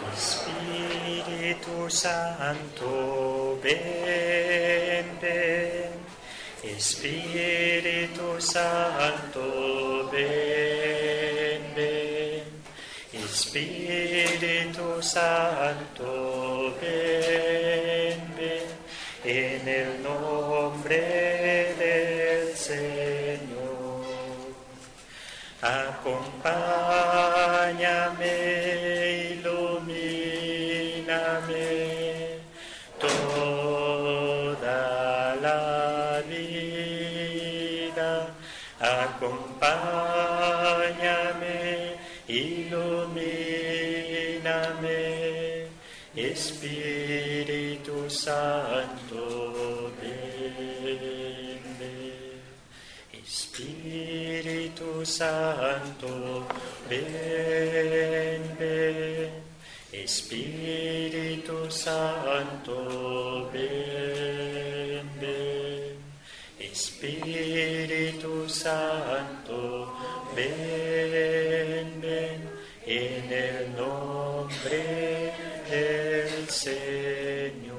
Espíritu Santo, ven, ven. Espíritu Santo, ven, ven. Espíritu Santo, ven, ven. En el nombre del Señor. Acompáñame, ilumíname toda la vida. Acompáñame, ilumíname, Espíritu Santo, ven, ven. Espíritu Santo, ven, ven. Espíritu Santo, ven, ven. Espíritu Santo, ven, ven. En el nombre del Señor.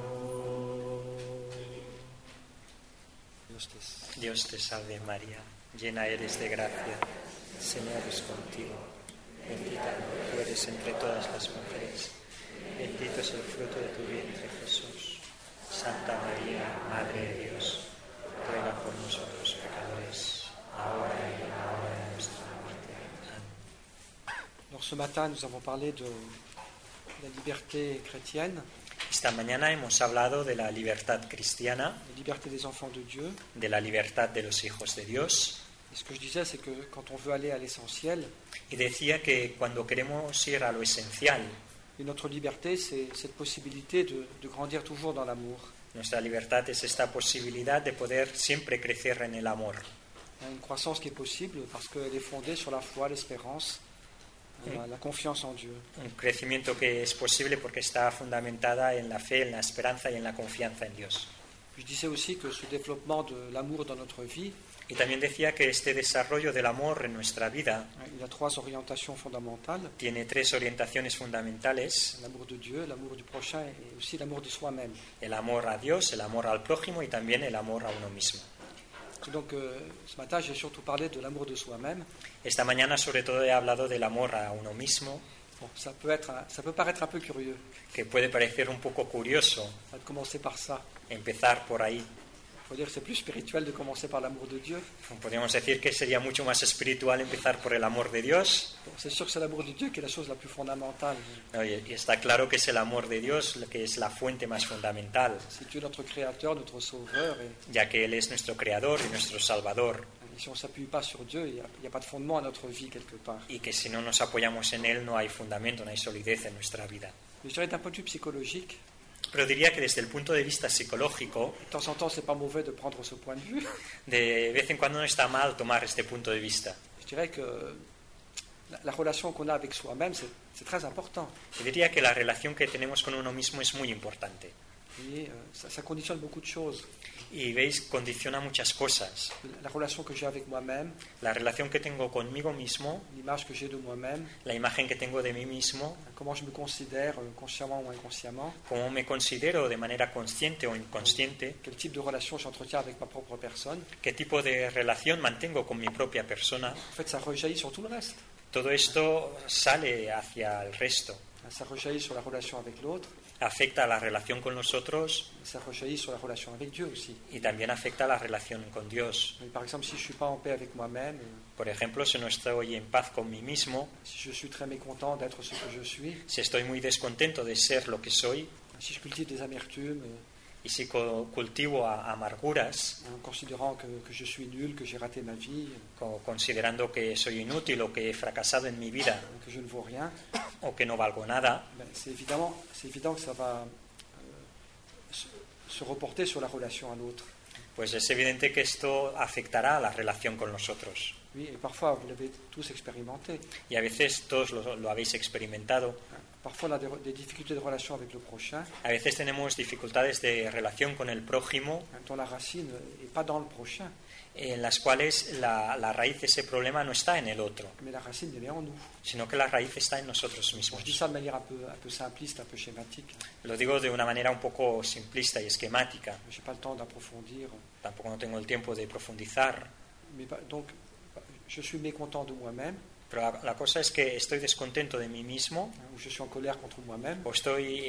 Dios te salve María, llena eres de gracia, el Señor es contigo, bendita tú eres entre todas las mujeres, bendito es el fruto de tu vientre Jesús. Santa María, Madre de Dios, ruega por nosotros pecadores, ahora y en la hora de nuestra muerte. Amén. Alors ce matin, nous avons parlé de la liberté chrétienne, Esta mañana hemos hablado de la libertad cristiana, la liberté des enfants de Dieu. de la libertad de los hijos de Dios, Et ce que je disais, c'est que quand on veut aller à l'essentiel, y decía que cuando queremos ir a lo esencial, et notre liberté, c'est cette possibilité de grandir toujours dans l'amour. nuestra libertad es esta posibilidad de poder siempre crecer en el amor. Une croissance qui est possible parce qu'elle est fondée sur la foi, l'espérance, la confiance en Dieu. Un crecimiento que es posible porque está fundamentada en la fe, en la esperanza y en la confianza en Dios. Puis je disais aussi que ce développement de l'amour dans notre vie, Y también decía que este desarrollo del amor en nuestra vida il a trois orientations fondamentales: tiene tres orientaciones fundamentales: l'amour de Dieu, l'amour du prochain et aussi l'amour de soi-même. el amor a Dios, el amor al prójimo y también el amor a uno mismo. Et donc ce matin, j'ai surtout parlé de l'amour de soi-même. Esta mañana sobre todo he hablado del amor a uno mismo, Bon, ça peut paraître un peu curieux. que puede parecer un poco curioso Ça va commencer par ça. empezar por ahí. Il faut dire que c'est plus spirituel de commencer par l'amour de Dieu. Podríamos decir que sería mucho más espiritual empezar por el amor de Dios. Bon, c'est sûr que c'est l'amour de Dieu qui est la chose la plus fondamentale. Y está claro que es el amor de Dios lo que es la fuente más fundamental, C'est Dieu notre créateur, notre sauveur. ya que Él es nuestro creador y nuestro salvador, Et si on ne s'appuie pas sur Dieu, il n'y a pas de fondement à notre vie quelque part. y que si no nos apoyamos en Él no hay fundamento, no hay solidez en nuestra vida. Mais je dirais d'un point de vue psychologique, Pero diría que desde el punto de vista psicológico, de temps en temps, c'est pas mauvais de prendre ce point de vue. de vez en cuando no está mal tomar este punto de vista. Je dirais que la relation qu'on a avec soi-même, c'est très important. Y diría que la relación que tenemos con uno mismo es muy importante. Et ça conditionne beaucoup de choses. Y veis, condiciona muchas cosas. La relation que j'ai avec moi-même, La relación que tengo conmigo mismo, l'image que j'ai de moi-même, la imagen que tengo de mí mismo, comment je me considère consciemment ou inconsciemment, cómo me considero de manera consciente o inconsciente, quel type de relation j'entretiens avec ma propre personne. qué tipo de relación mantengo con mi propia persona. En fait, ça rejaillit sur tout le reste. Todo esto sale hacia el resto. Ça rejaillit sur la relation avec l'autre, Afecta a la relación con los otros ça rejaillit sur la relation avec Dieu aussi. y también afecta a la relación con Dios. Mais par exemple, si je ne suis pas en paix avec moi-même, Por ejemplo, si no estoy en paz con mí mismo, si je suis très mécontent d'être ce que je suis, si estoy muy descontento de ser lo que soy si je cultive des amertumes, y si cultivo amarguras, en considérant que je suis nul, que j'ai raté ma vie, considerando que soy inútil o que he fracasado en mi vida que je ne vaux rien, o que no valgo nada, ben, c'est évident que ça va se reporter sur la relation à l'autre. pues es evidente que esto afectará a la relación con los otros. Oui, et parfois, vous l'avez tous expérimenté. Y a veces todos lo habéis experimentado. Parfois, on a des difficultés de relation avec le prochain, A veces tenemos dificultades de relación con el prójimo dont la racine n'est pas dans le prochain. en las cuales la raíz de ese problema no está en el otro, mais la racine, elle est en nous. sino que la raíz está en nosotros Bon, mismos. je dis ça de manière un peu simpliste, un peu schématique. Lo digo de una manera un poco simplista y esquemática. Je n'ai pas le temps d'approfondir. Tampoco no tengo el tiempo de profundizar. Donc, je suis mécontent de moi-même, Pero la cosa es que estoy descontento de mí mismo, ou je suis en colère contre moi-même. o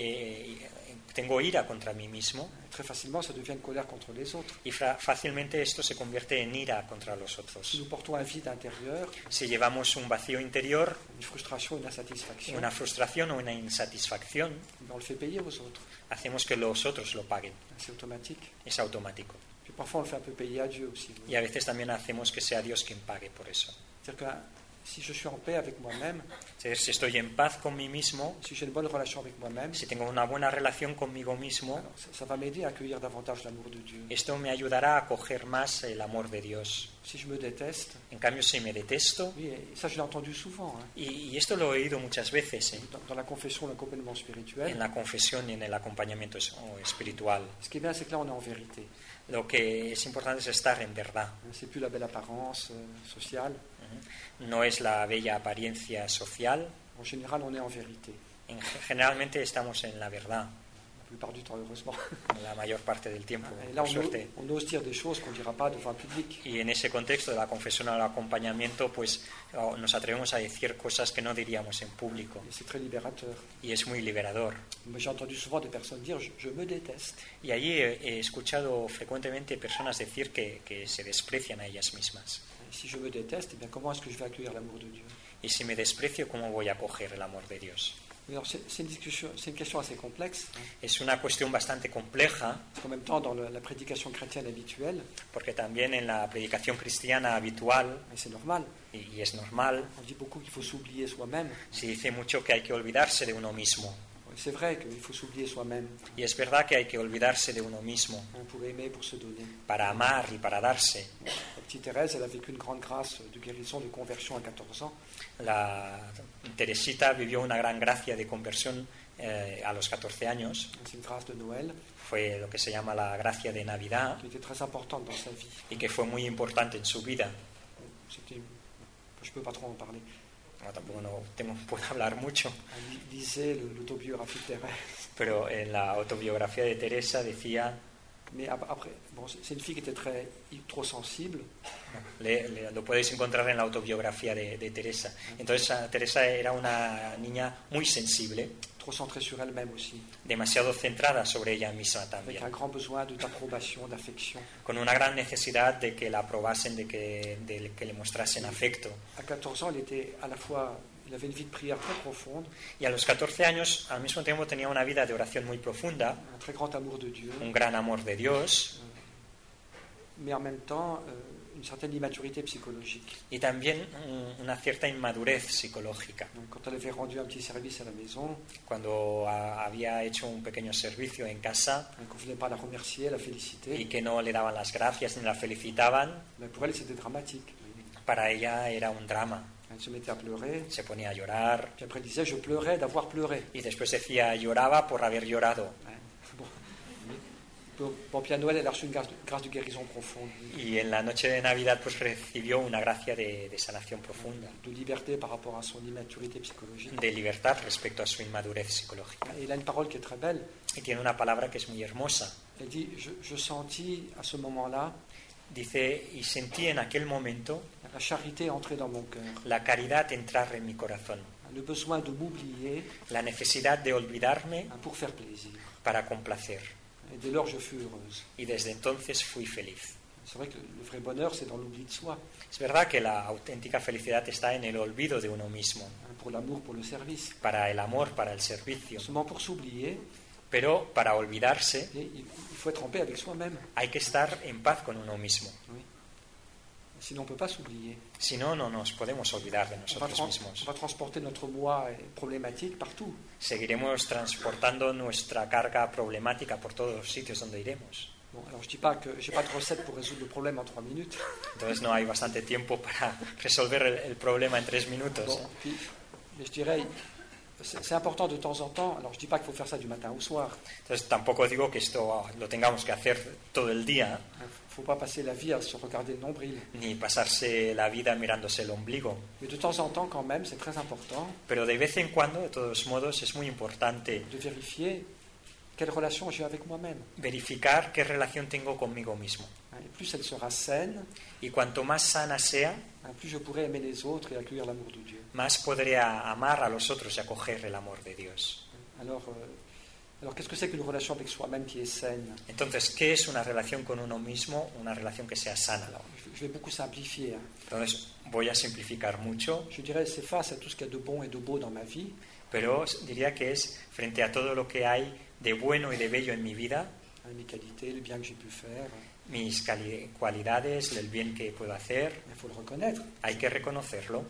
tengo ira contra mí mismo, Très facilement, ça devient une colère contre les autres. y fácilmente esto se convierte en ira contra los Si otros. nous portons un vide intérieur, Si llevamos un vacío interior, une frustration, une insatisfaction, una frustración o una insatisfacción, on le fait payer aux autres. hacemos que los otros lo paguen. C'est automatique. Es automático. Puis parfois, on le fait un peu payer à Dieu aussi. Y a veces también hacemos que sea Dios quien pague por eso. C'est-à-dire que si je suis en paix avec moi-même, Es decir, si estoy en paz con mí mismo, si j'ai une bonne relation avec moi-même, si tengo una buena relación conmigo mismo, alors ça va m'aider à accueillir davantage l'amour de Dieu. esto me ayudará a acoger más el amor de Dios. Si je me déteste, En cambio, si me detesto, oui, et ça je l'ai entendu souvent, hein, y esto lo he oído muchas veces dans la confession, l'accompagnement spirituel, en la confesión y en el acompañamiento espiritual. ce qui est bien, c'est que là on est en vérité. Lo que es importante es estar en verdad. C'est plus la belle apparence sociale. No es la bella apariencia social. En général, on est en vérité. Generalmente estamos en la verdad, La plupart du temps, heureusement. la mayor parte del tiempo, Et là, por suerte. on ose dire des choses qu'on ne dira pas devant le public. Y en ese contexto de la confesión o el acompañamiento, pues nos atrevemos a decir cosas que no diríamos en público. Et c'est très libérateur. Y es muy liberador. Mais j'ai entendu souvent des personnes dire je me déteste. Y allí he escuchado frecuentemente personas decir que se desprecian a ellas mismas. Et si je me déteste, eh bien, comment est-ce que je vais accueillir l'amour de Dieu? Y si me desprecio, ¿cómo voy a acoger el amor de Dios? Alors, c'est une question assez complexe. Hein, Es una cuestión bastante compleja, parce qu'en même temps, dans la prédication chrétienne habituelle, porque también en la predicación cristiana habitual, et c'est normal, y es normal, on dit beaucoup qu'il faut s'oublier soi-même. se dice mucho que hay que olvidarse de uno mismo. C'est vrai qu'il faut s'oublier soi-même Y es verdad que hay que olvidarse de uno mismo hein, pour aimer, pour se donner. para amar y para darse. La petite Thérèse, elle a vécu une grande grâce de guérison, de conversion à 14 ans. La Teresita vivió una gran gracia de conversión a los 14 años. C'est une grâce de Noël Fue lo que se llama la gracia de Navidad qui était très importante dans sa vie. y que fue muy importante en su vida. Je ne peux pas trop en parler. No, tampoco puedo hablar mucho, Lisez l'autobiographie de Thérèse. pero en la autobiografía de Teresa decía, Mais après, bon, c'est une fille qui était trop sensible. lo podéis encontrar en la autobiografía de Teresa. Entonces Teresa era una niña muy sensible, Trop centrée sur elle-même aussi, demasiado centrada sobre ella misma avec también, un grand besoin d'approbation, d'affection. con una gran necesidad de que la aprobasen, de que le mostrasen afecto. À 14 ans, il avait une vie de prière très profonde, Y a los 14 años, al mismo tiempo, tenía una vida de oración muy profunda, un très grand amour de Dieu, un gran amor de Dios, mais en même temps une certaine immaturité psychologique. y también una cierta inmadurez psicológica. Donc, quand elle avait rendu un petit service à la maison, Cuando había hecho un pequeño servicio en casa qu'on ne voulait pas la remercier, la féliciter, y que no le daban las gracias ni la felicitaban, mais pour elle, c'était dramatique. para ella era un drama. Elle se mettait à pleurer, Se ponía a llorar puis après elle disait je pleurais d'avoir pleuré. y después decía lloraba por haber llorado. Bon, puis à Noël, elle a reçu une grâce de guérison profonde, Y en la noche de Navidad pues recibió una gracia de sanación profunda, de liberté par rapport à son immaturité psychologique. de libertad respecto a su inmadurez psicológica. Et il a une parole qui est très belle. Y tiene una palabra que es muy hermosa. Elle dit je sentis à ce moment-là Dice, y sentí en aquel momento la charité entrer dans mon cœur, la caridad entrar en mi corazón, le besoin de m'oublier la necesidad de olvidarme pour faire plaisir. para complacer. Et dès lors, je fus heureuse. Y desde entonces fui feliz. C'est vrai que le vrai bonheur, c'est dans l'oubli de soi, Es verdad que la auténtica felicidad está en el olvido de uno mismo, pour l'amour, pour le service. para el amor, para el servicio. Seulement pour s'oublier, Pero para olvidarse il faut être en paix avec soi-même. hay que estar en paz con uno mismo. Oui. Sinon, on ne peut pas s'oublier. Si no, no nos podemos olvidar de On va, nosotros mismos. on va transporter notre moi problématique partout. Seguiremos transportando nuestra carga problemática por todos los sitios donde iremos. Bon, alors je ne dis pas que je n'ai pas de recette pour résoudre le problème en 3 minutes. Entonces no hay bastante tiempo para resolver el problema en 3 minutos. Bon, puis, mais je dirais, c'est important de temps en temps. Alors, je ne dis pas qu'il faut faire ça du matin au soir. Entonces tampoco digo que esto lo tengamos que hacer todo el día, Il ne faut pas passer la vie à se regarder le nombril. ni pasarse la vida mirándose el ombligo. Mais de temps en temps, quand même, c'est très important Pero de vez en cuando, de todos modos, es muy importante de vérifier quelle relation j'ai avec moi-même. verificar qué relación tengo conmigo mismo. Et plus elle sera saine, Y cuanto más sana sea, plus je pourrai aimer les autres et accueillir l'amour de Dieu. más podré amar a los otros y acoger el amor de Dios. Alors qu'est-ce que c'est qu'une relation avec soi-même qui est saine? Entonces, ¿qué es una relación con uno mismo? Una relación que sea sana. Je vais beaucoup simplifier. Entonces, voy a simplificar mucho, Je dirais c'est face à tout ce qu'il y a de bon et de beau dans ma vie, pero diría que es frente a todo lo que hay de bueno y de bello en mi vida, mes qualités, le bien que j'ai pu faire. mis cualidades, el bien que puedo hacer, Il faut le reconnaître. hay que reconocerlo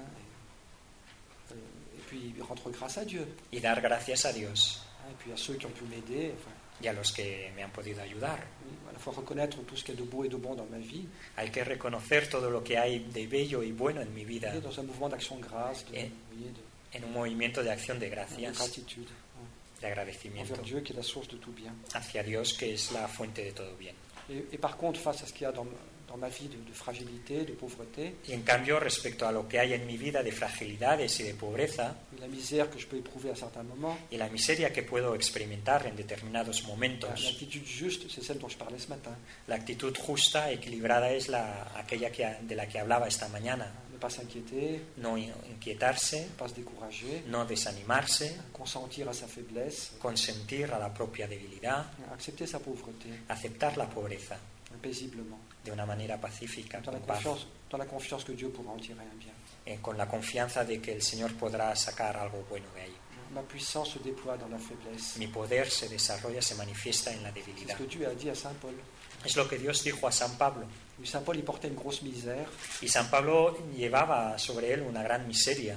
Et puis rendre grâce à Dieu. y dar gracias a Dios Et puis à ceux qui ont pu m'aider. y a los que me han podido ayudar. Il faut reconnaître tout ce qu'il y a de beau et de bon dans ma vie. Hay que reconocer todo lo que hay de bello y bueno en mi vida, Et dans un mouvement d'action de grâce, en un movimiento de acción de de gracias, gratitude de agradecimiento envers Dieu qui est la source de tout bien. hacia Dios, que es la fuente de todo bien. Et par contre, face à ce qu'il y a dans ma vie de fragilité, de pauvreté, Y en cambio, respecto a lo que hay en mi vida de fragilidades y de pobreza, la misère que je peux éprouver à certains moments, y la miseria que puedo experimentar en determinados momentos, l'attitude juste, c'est celle dont je parlais ce matin. la actitud justa, equilibrada, es aquella de la que hablaba esta mañana. Ne pas s'inquiéter, No inquietarse, ne pas se décourager, no desanimarse, consentir à sa faiblesse, consentir a la propia debilidad, accepter sa pauvreté aceptar la pobreza paisiblement, de una manera pacífica, dans con paz, la confiance que Dieu pourra en tirer un bien. con la confianza de que el Señor podrá sacar algo bueno de ahí. Ma puissance se déploie dans la faiblesse. Mi poder se desarrolla, se manifiesta en la C'est ce debilidad. que Dieu a dit à Saint Paul. Es lo que Dios dijo a San Pablo. Oui, Saint Paul, il portait une grosse misère. Y San Pablo llevaba sobre él una gran miseria.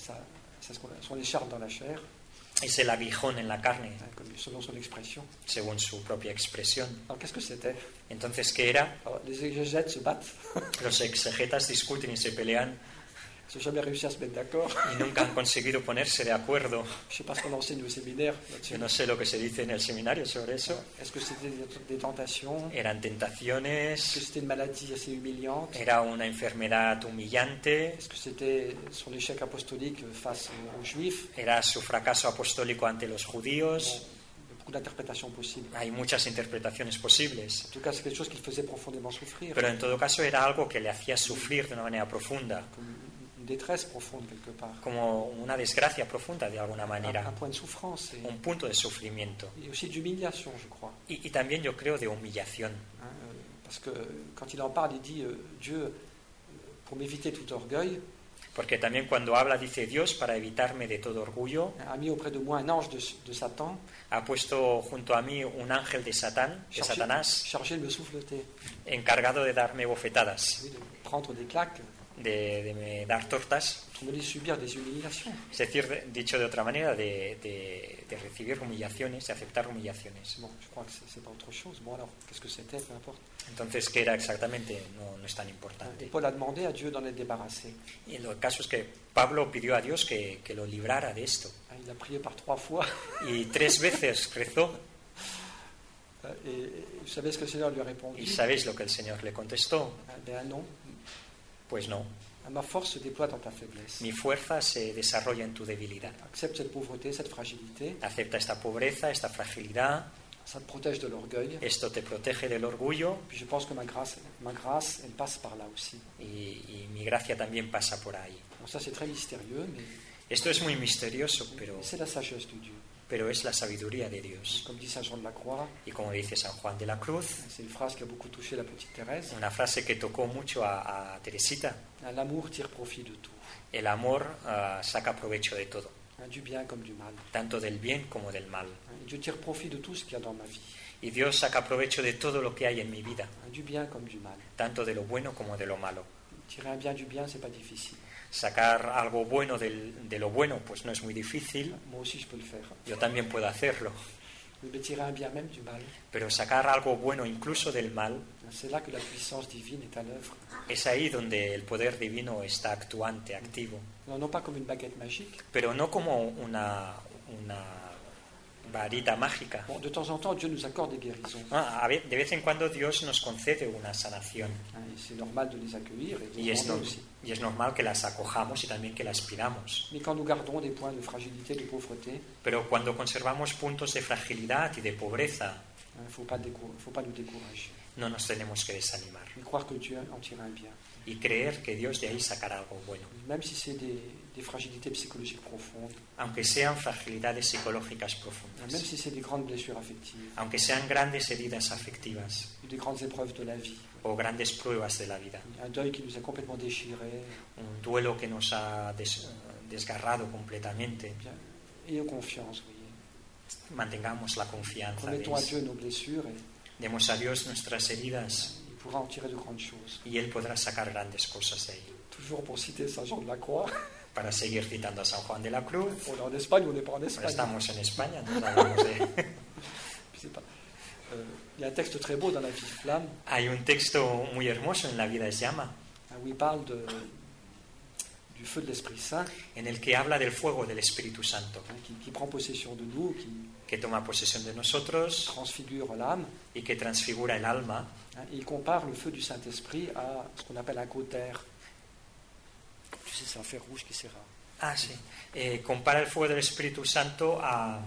Son écharpe dans la chair, Es el aguijón en la carne, selon son expression. según su propia expresión. Alors qu'est-ce que c'était? Entonces, ¿qué era? Alors, les exégètes se battent. Los exegetas discuten y se pelean Ils n'ont jamais réussi à se mettre d'accord. y nunca han conseguido ponerse de acuerdo. Je ne sais pas ce qu'on enseigne au séminaire là-dessus. Yo no sé lo que se dice en el seminario sobre eso. Est-ce que c'était des tentations? Eran Est-ce que tentaciones, c'était une maladie assez humiliante? era una enfermedad humillante, Est-ce que c'était son échec apostolique face aux Juifs? era su fracaso apostólico ante los judíos. Il y a beaucoup d'interprétations possibles. Hay muchas interpretaciones posibles, En tout cas, c'est quelque chose qui le faisait profondément souffrir. pero en todo caso era algo que le hacía sufrir de una manera profunda, Comme une détresse profonde quelque part. como una desgracia profunda de alguna Un manera, point de souffrance un punto de sufrimiento et aussi d'humiliation, je crois. y también yo creo de humillación, Parce que quand il en parle, il dit Dieu, pour m'éviter tout orgueil, porque también cuando habla dice Dios, para evitarme de todo orgullo, a mis auprès de moi un ange de Satan, ha puesto junto a mí un ángel de Satanás, chargé de me souffleter, encargado de darme bofetadas, oui, de prendre des claques, de me dar tortas, de me subir des humiliations. es decir, dicho de otra manera, de recibir humillaciones, de aceptar humillaciones. Bon, je crois que c'est pas autre chose. Bon, alors, qu'est-ce que c'était? Peu importe. Entonces, ¿qué era exactamente? No es tan Et importante. Paul a demandé à Dieu d'en être débarrassé. Y el caso es que Pablo pidió a Dios que lo librara de esto. Il a prié par 3 fois. Y 3 veces rezó. Et vous savez ce que le Seigneur lui a répondu? ¿Y sabéis lo que el Señor le contestó? Ben non. Pues no. Ma force se déploie dans ta faiblesse. Mi fuerza se desarrolla en tu debilidad. Accepte cette pauvreté, cette fragilité. Acepta esta pobreza, esta fragilidad. Ça te protège de l'orgueil. Esto te protege del orgullo. Puis je pense que ma grâce, elle passe par là aussi. Y mi gracia también pasa por ahí. Donc ça, c'est très mystérieux, mais Esto es muy misterioso, c'est la sagesse de Dieu. pero es la sabiduría de Dios. Comme dit Saint Jean de la Croix, Y como dice San Juan de la Cruz, c'est une phrase qui a beaucoup touché la petite Thérèse. una frase que tocó mucho a Teresita: L'amour tire profit de tout, el amor saca provecho de todo, du bien comme du mal. tanto del bien como del mal. Dieu tire profit de tout ce qu'il y a dans ma vie, Y Dios saca provecho de todo lo que hay en mi vida, du bien comme du mal. tanto de lo bueno como de lo malo. Tirer un bien du bien, c'est pas difficile. Sacar algo bueno de lo bueno, pues no es muy difícil. Moi aussi, je peux le faire. Yo también puedo hacerlo. Mais tirer un bien même du mal, pero sacar algo bueno incluso del mal, c'est là que la puissance divine est à l'œuvre. es ahí donde el poder divino está actuante, activo. Alors, non pas comme une baguette magique. Pero no como una varita mágica. Bon, de temps en temps, Dieu nous accorde des guérisons. De vez en cuando Dios nos concede una sanación Et c'est normal de les accueillir et de y les es, demander aussi. y es normal que las acojamos y también que las pidamos. Mais quand nous gardons des points de fragilité, de pauvreté, Pero cuando conservamos puntos de fragilidad y de pobreza, il ne faut pas nous décourager. no nos tenemos que desanimar Mais croire que Dieu en tire un bien. y creer que Dios de ahí sacará algo bueno, Même si c'est des fragilités psychologiques profondes, aunque sean fragilidades psicológicas même profundas, si c'est des grandes blessures affectives, aunque sean grandes heridas afectivas ou des grandes épreuves de la vie, o grandes pruebas de la vida, un deuil qui nous a complètement déchirés, un duelo que nos ha desgarrado completamente. bien, ayons confiance, voyez. Mantengamos la confianza, Remettons à ¿veis? Dieu nos blessures et Demos a Dios nuestras heridas il pourra en tirer de grandes choses. y Él podrá sacar grandes cosas de ahí. Toujours pour citer Saint Jean de la Croix, Para seguir citando a San Juan de la Cruz, on est en Espagne, on n'est pas en ahora Espagne. estamos en España, no hablamos de... Je sais pas. Il y a un texte très beau dans la vie flamme Hay un texto muy hermoso en La vida es llama, où il parle du feu de l'Esprit Saint en el que habla del fuego del Espíritu Santo, qui prend possession de nous, qui que toma posesión de nosotros transfigure l'âme. y que transfigura el alma. Et il compare le feu du Saint-Esprit à ce qu'on appelle un cautère. Tu sais, c'est un fer rouge qui s'érare. Ah, sí. Compara el fuego del Espíritu Santo al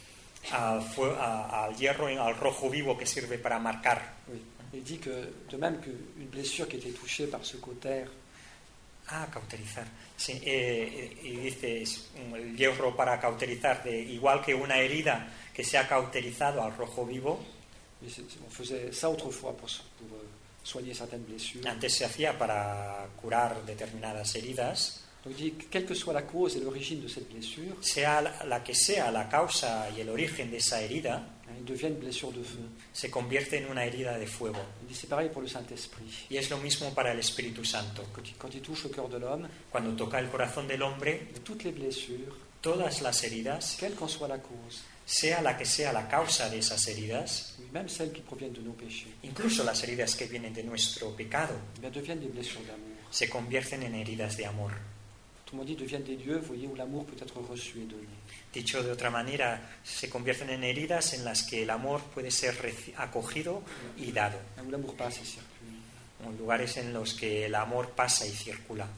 hierro, al rojo vivo que sirve para marcar. Oui. Il dit que, de même qu'une blessure qui était touchée par ce cautère, Ah, cauterizar. Sí, y dice el hierro para cauterizar, igual que una herida que se ha cauterizado al rojo vivo. on faisait ça autrefois pour soigner certaines blessures. Antes se hacía para curar determinadas heridas. Donc il dit que quelle que soit la cause et l'origine de cette blessure, Sea la que sea la causa y el origen de esa herida, il devient une blessure de feu. se convierte en una herida de fuego. Il dit c'est pareil pour le Saint-Esprit. Y es lo mismo para el Espíritu Santo. Quand il touche le cœur de l'homme, Cuando toca el corazón del hombre, toutes les blessures, todas las heridas, quelle qu'en soit la cause, sea la que sea la causa de esas heridas, même celles qui proviennent de nos péchés, incluso las heridas que vienen de nuestro pecado, eh bien, deviennent des blessures d'amour. se convierten en heridas de amor. Autrement dit, deviennent des lieux, vous voyez, où l'amour peut être reçu et donné. Dicho de otra manera, se convierten en heridas en las que el amor puede ser acogido y dado, Où l'amour passe et circule. en lugares en los que el amor pasa y circula.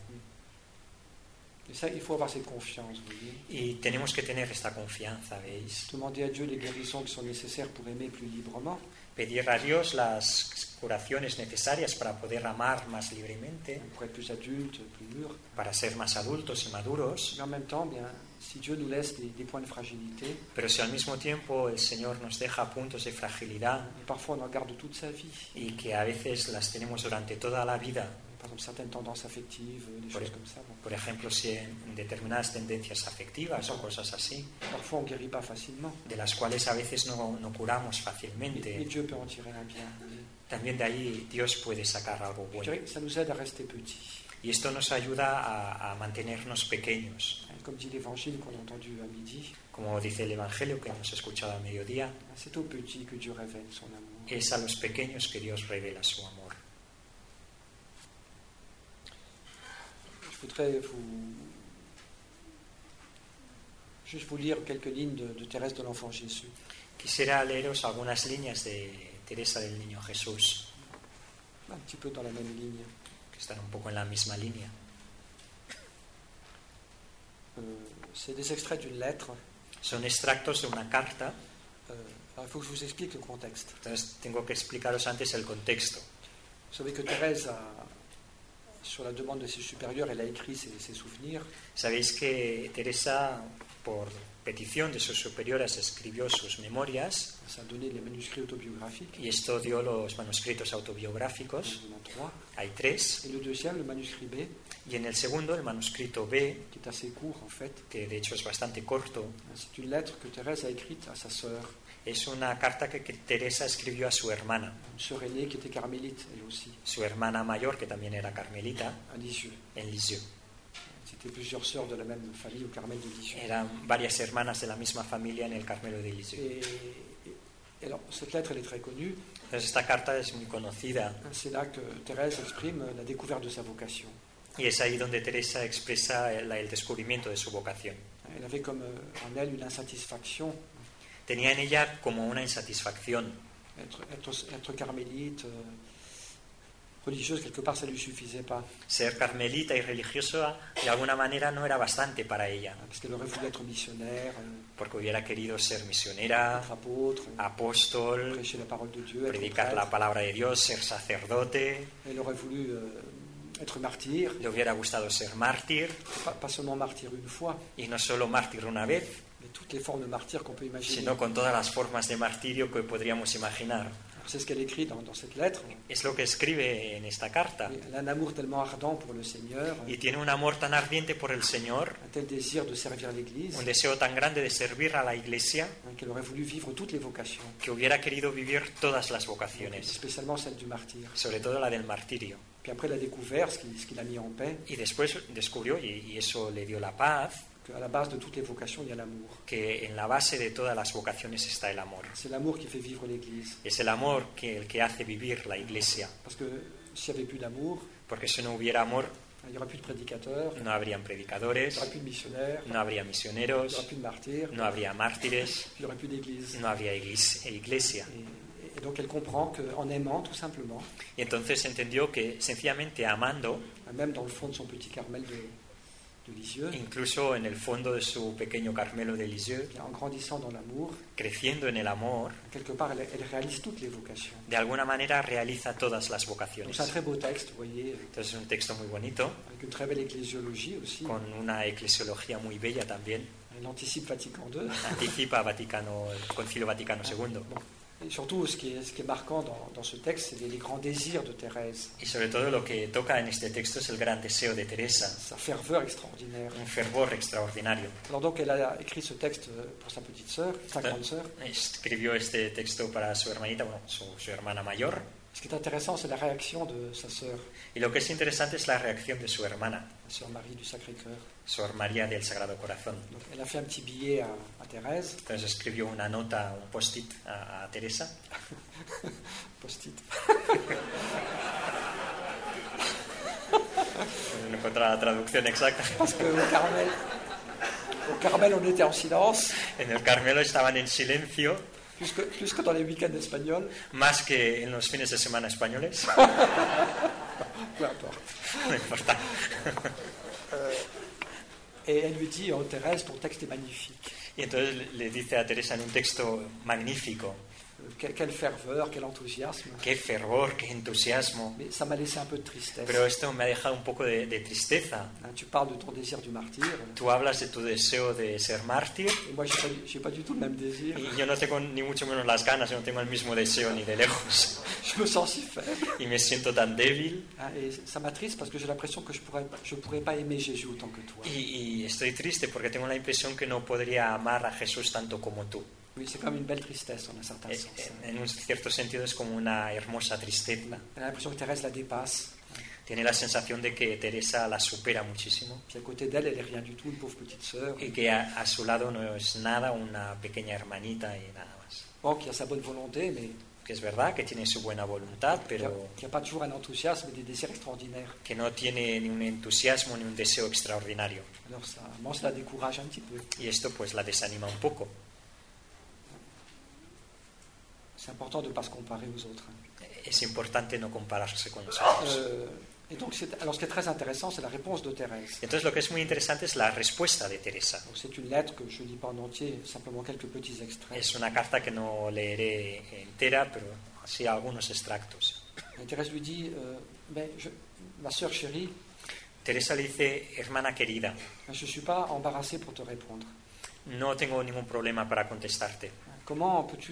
Et ça, il faut avoir cette confiance, vous voyez. Y tenemos que tener esta confianza, ¿veis? Demander à Dieu les guérisons qui sont nécessaires pour aimer plus librement, Pedir a Dios las curaciones necesarias para poder amar más libremente, pour être plus adulte, plus mûr. para ser más adultos y maduros, Mais en même temps, bien, si Dieu nous laisse des points de fragilité, pero si al mismo tiempo el Señor nos deja puntos de fragilidad et parfois on en garde toute sa vie, y que a veces las tenemos durante toda la vida, par exemple certaines tendances affectives, des choses comme ça, bon. por ejemplo, si en determinadas tendencias afectivas o cosas así, Parfois on ne guérit pas facilement, de las cuales a veces no curamos mais fácilmente, Dieu peut en tirer un bien. Vous voyez. también de ahí Dios puede sacar algo Je bueno. dirais que ça nous aide à rester petits. Y esto nos ayuda a mantenernos pequeños. Comme dit l'évangile qu'on a entendu à midi, Como dice el Evangelio que hemos escuchado a mediodía, c'est aux petits que Dieu révèle son amour. es a los pequeños que Dios revela su amor. Je voudrais juste vous lire quelques lignes de Thérèse de l'Enfant Jésus. Quisiera leeros algunas líneas de Teresa del Niño Jesús, Un petit peu dans la même ligne. que están un poco en la misma línea. C'est des extraits d'une lettre. Son extractos de una carta, Alors, il faut que je vous explique le contexte. entonces tengo que explicaros antes el contexto. Vous savez que Thérèse, sur la demande de ses supérieurs, elle a écrit ses souvenirs. Sabéis que Teresa, por petición de sus superiores, escribió sus memorias Ça a donné les manuscrits autobiographiques. y esto dio los manuscritos autobiográficos. Il y en a 3. Hay 3. Et le deuxième, le manuscrit B, Y en el segundo, el manuscrito B, qui est assez court en fait, que de hecho es bastante corto, c'est une lettre que Thérèse a écrite à sa sœur, es una carta que Teresa escribió a su hermana, une sœur aînée qui était carmélite, elle aussi, su hermana mayor, que también era carmelita, à Lisieux. en Lisieux. C'était plusieurs sœurs de la même famille au Carmel de Lisieux. Eran varias hermanas de la misma familia en el Carmelo de Lisieux. Et alors, cette lettre, elle est très connue. Entonces esta carta es muy conocida C'est là que Thérèse exprime la découverte de sa vocation. y es ahí donde Teresa expresa el descubrimiento de su vocación. Elle avait comme en elle une insatisfaction. Tenía en ella como una insatisfacción. Être carmélite, religieuse, quelque part, ça ne lui suffisait pas. Ser carmelita y religiosa de alguna manera no era bastante para ella, Parce qu'elle aurait voulu être missionnaire, porque hubiera querido ser misionera, être apôtre, apóstol, prêcher la parole de Dieu, être predicar la prêtre. palabra de Dios, ser sacerdote. Elle aurait voulu être martyr, Le hubiera gustado ser mártir, pas seulement martyr une fois, y no solo mártir una vez, mais toutes les formes de martyr qu'on peut imaginer. sino con todas las formas de martirio que podríamos imaginar. Alors, c'est ce qu'elle écrit dans cette lettre. Es lo que escribe en esta carta. Elle a un amour tellement ardent pour le Seigneur, Y tiene un amor tan ardiente por el Señor, un tel désir de servir l'Église, un deseo tan grande de servir a la Iglesia, qu'elle aurait voulu vivre toutes les vocations, que hubiera querido vivir todas las vocaciones, spécialement celle du martyr. sobre todo la del martirio. Puis après, elle a découvert ce qui l'a mis en paix, Y después descubrió, y eso le dio la paz, qu'à la base de toutes les vocations, il y a l'amour. que en la base de todas las vocaciones está el amor. C'est l'amour qui fait vivre l'Église. Es el amor el que hace vivir la Iglesia, Parce que s'il n'y avait plus d'amour, porque si no hubiera amor, il n'y aurait plus de prédicateurs, il no habrían n'y predicadores, aurait plus de missionnaires, no habría il n'y misioneros, aurait plus de martyrs, no habría mártires, il n'y aurait plus d'Église. no habría iglesia. Et donc elle comprend qu'en aimant, tout simplement, Y entonces entendió que sencillamente amando, même dans le fond de son petit Carmel de Lisieux, incluso en el fondo de su pequeño Carmelo de Lisieux, en grandissant dans l'amour, creciendo en el amor, quelque part, elle réalise toutes les vocations. de alguna manera realiza todas las Donc vocaciones. c'est un très beau texte, vous voyez, Entonces es un texto muy bonito, avec une très belle ecclésiologie aussi. con una eclesiología muy bella también. Elle anticipe Vatican II. Anticipa el Concilio Vaticano II. Bon. Et surtout, ce qui est marquant dans ce texte, c'est les grands désirs de Thérèse, Y sobre todo lo que toca en este texto es el gran deseo de Teresa, sa ferveur extraordinaire. un fervor extraordinario. Alors donc, elle a écrit ce texte pour sa petite sœur, sa grande sœur. Escribió este texto para su hermanita, bueno, su hermana mayor. Ce qui est intéressant, c'est la réaction de sa sœur, Y lo que es interesante es la reacción de su hermana, la sœur Marie du Sacré-Cœur. Sor María del Sagrado Corazón. Donc, elle a fait un petit billet à Thérèse, Entonces escribió una nota, un post-it a Teresa. post-it. No encontré la traducción exacta. Parce qu'au Carmel, on était en silence, En el Carmelo estaban en silencio, plus que dans les week-ends espagnols. más que en los fines de semana españoles. Peu importe. No importa. Et elle lui dit, oh Thérèse, ton texte est magnifique. Y entonces le dice a Teresa en un texto magnífico: Quelle ferveur, quel enthousiasme. qué fervor, qué entusiasmo. Mais ça m'a laissé un peu de tristesse. Pero esto me ha dejado un poco de tristeza. Tu parles de ton désir du martyr. Tú hablas de tu deseo de ser mártir, Et moi, j'ai pas du tout le même désir. y yo no tengo ni mucho menos las ganas, yo no tengo el mismo deseo ni de lejos. Je me sens si faible. Y me siento tan débil, Et ça m'attriste parce que j'ai l'impression que je pourrais pas aimer Jésus autant que toi. y estoy triste porque tengo la impresión que no podría amar a Jesús tanto como tú. Oui, c'est comme une belle tristesse en un certain sens. En un cierto sentido es como una hermosa tristeza. Elle a l'impression que Thérèse la dépasse. Tiene la sensación de que Teresa la supera muchísimo Puis à côté d'elle, elle est rien du tout, une pauvre petite sœur. y que a su lado no es nada, una pequeña hermanita y nada más. Bon, qui a sa bonne volonté, mais Que es verdad que tiene su buena voluntad, qui pero n'a pas toujours un enthousiasme et des désirs extraordinaires. que no tiene ni un entusiasmo ni un deseo extraordinario. Alors ça, moi, ça la décourage un petit peu. Y esto pues la desanima un poco. C'est important de ne pas se comparer aux autres. Es importante no compararse con los otros. Et donc, alors ce qui est très intéressant, c'est la réponse de Thérèse. Entonces lo que es muy interesante es la respuesta de Teresa. Donc, c'est une lettre que je ne lis pas en entier, simplement quelques petits extraits. Es una carta que no leeré entera, pero sí algunos extractos. Et Thérèse lui dit, ma sœur chérie, Teresa le dice: hermana querida, je ne suis pas embarrassée pour te répondre. no tengo ningún problema para contestarte. Comment peux-tu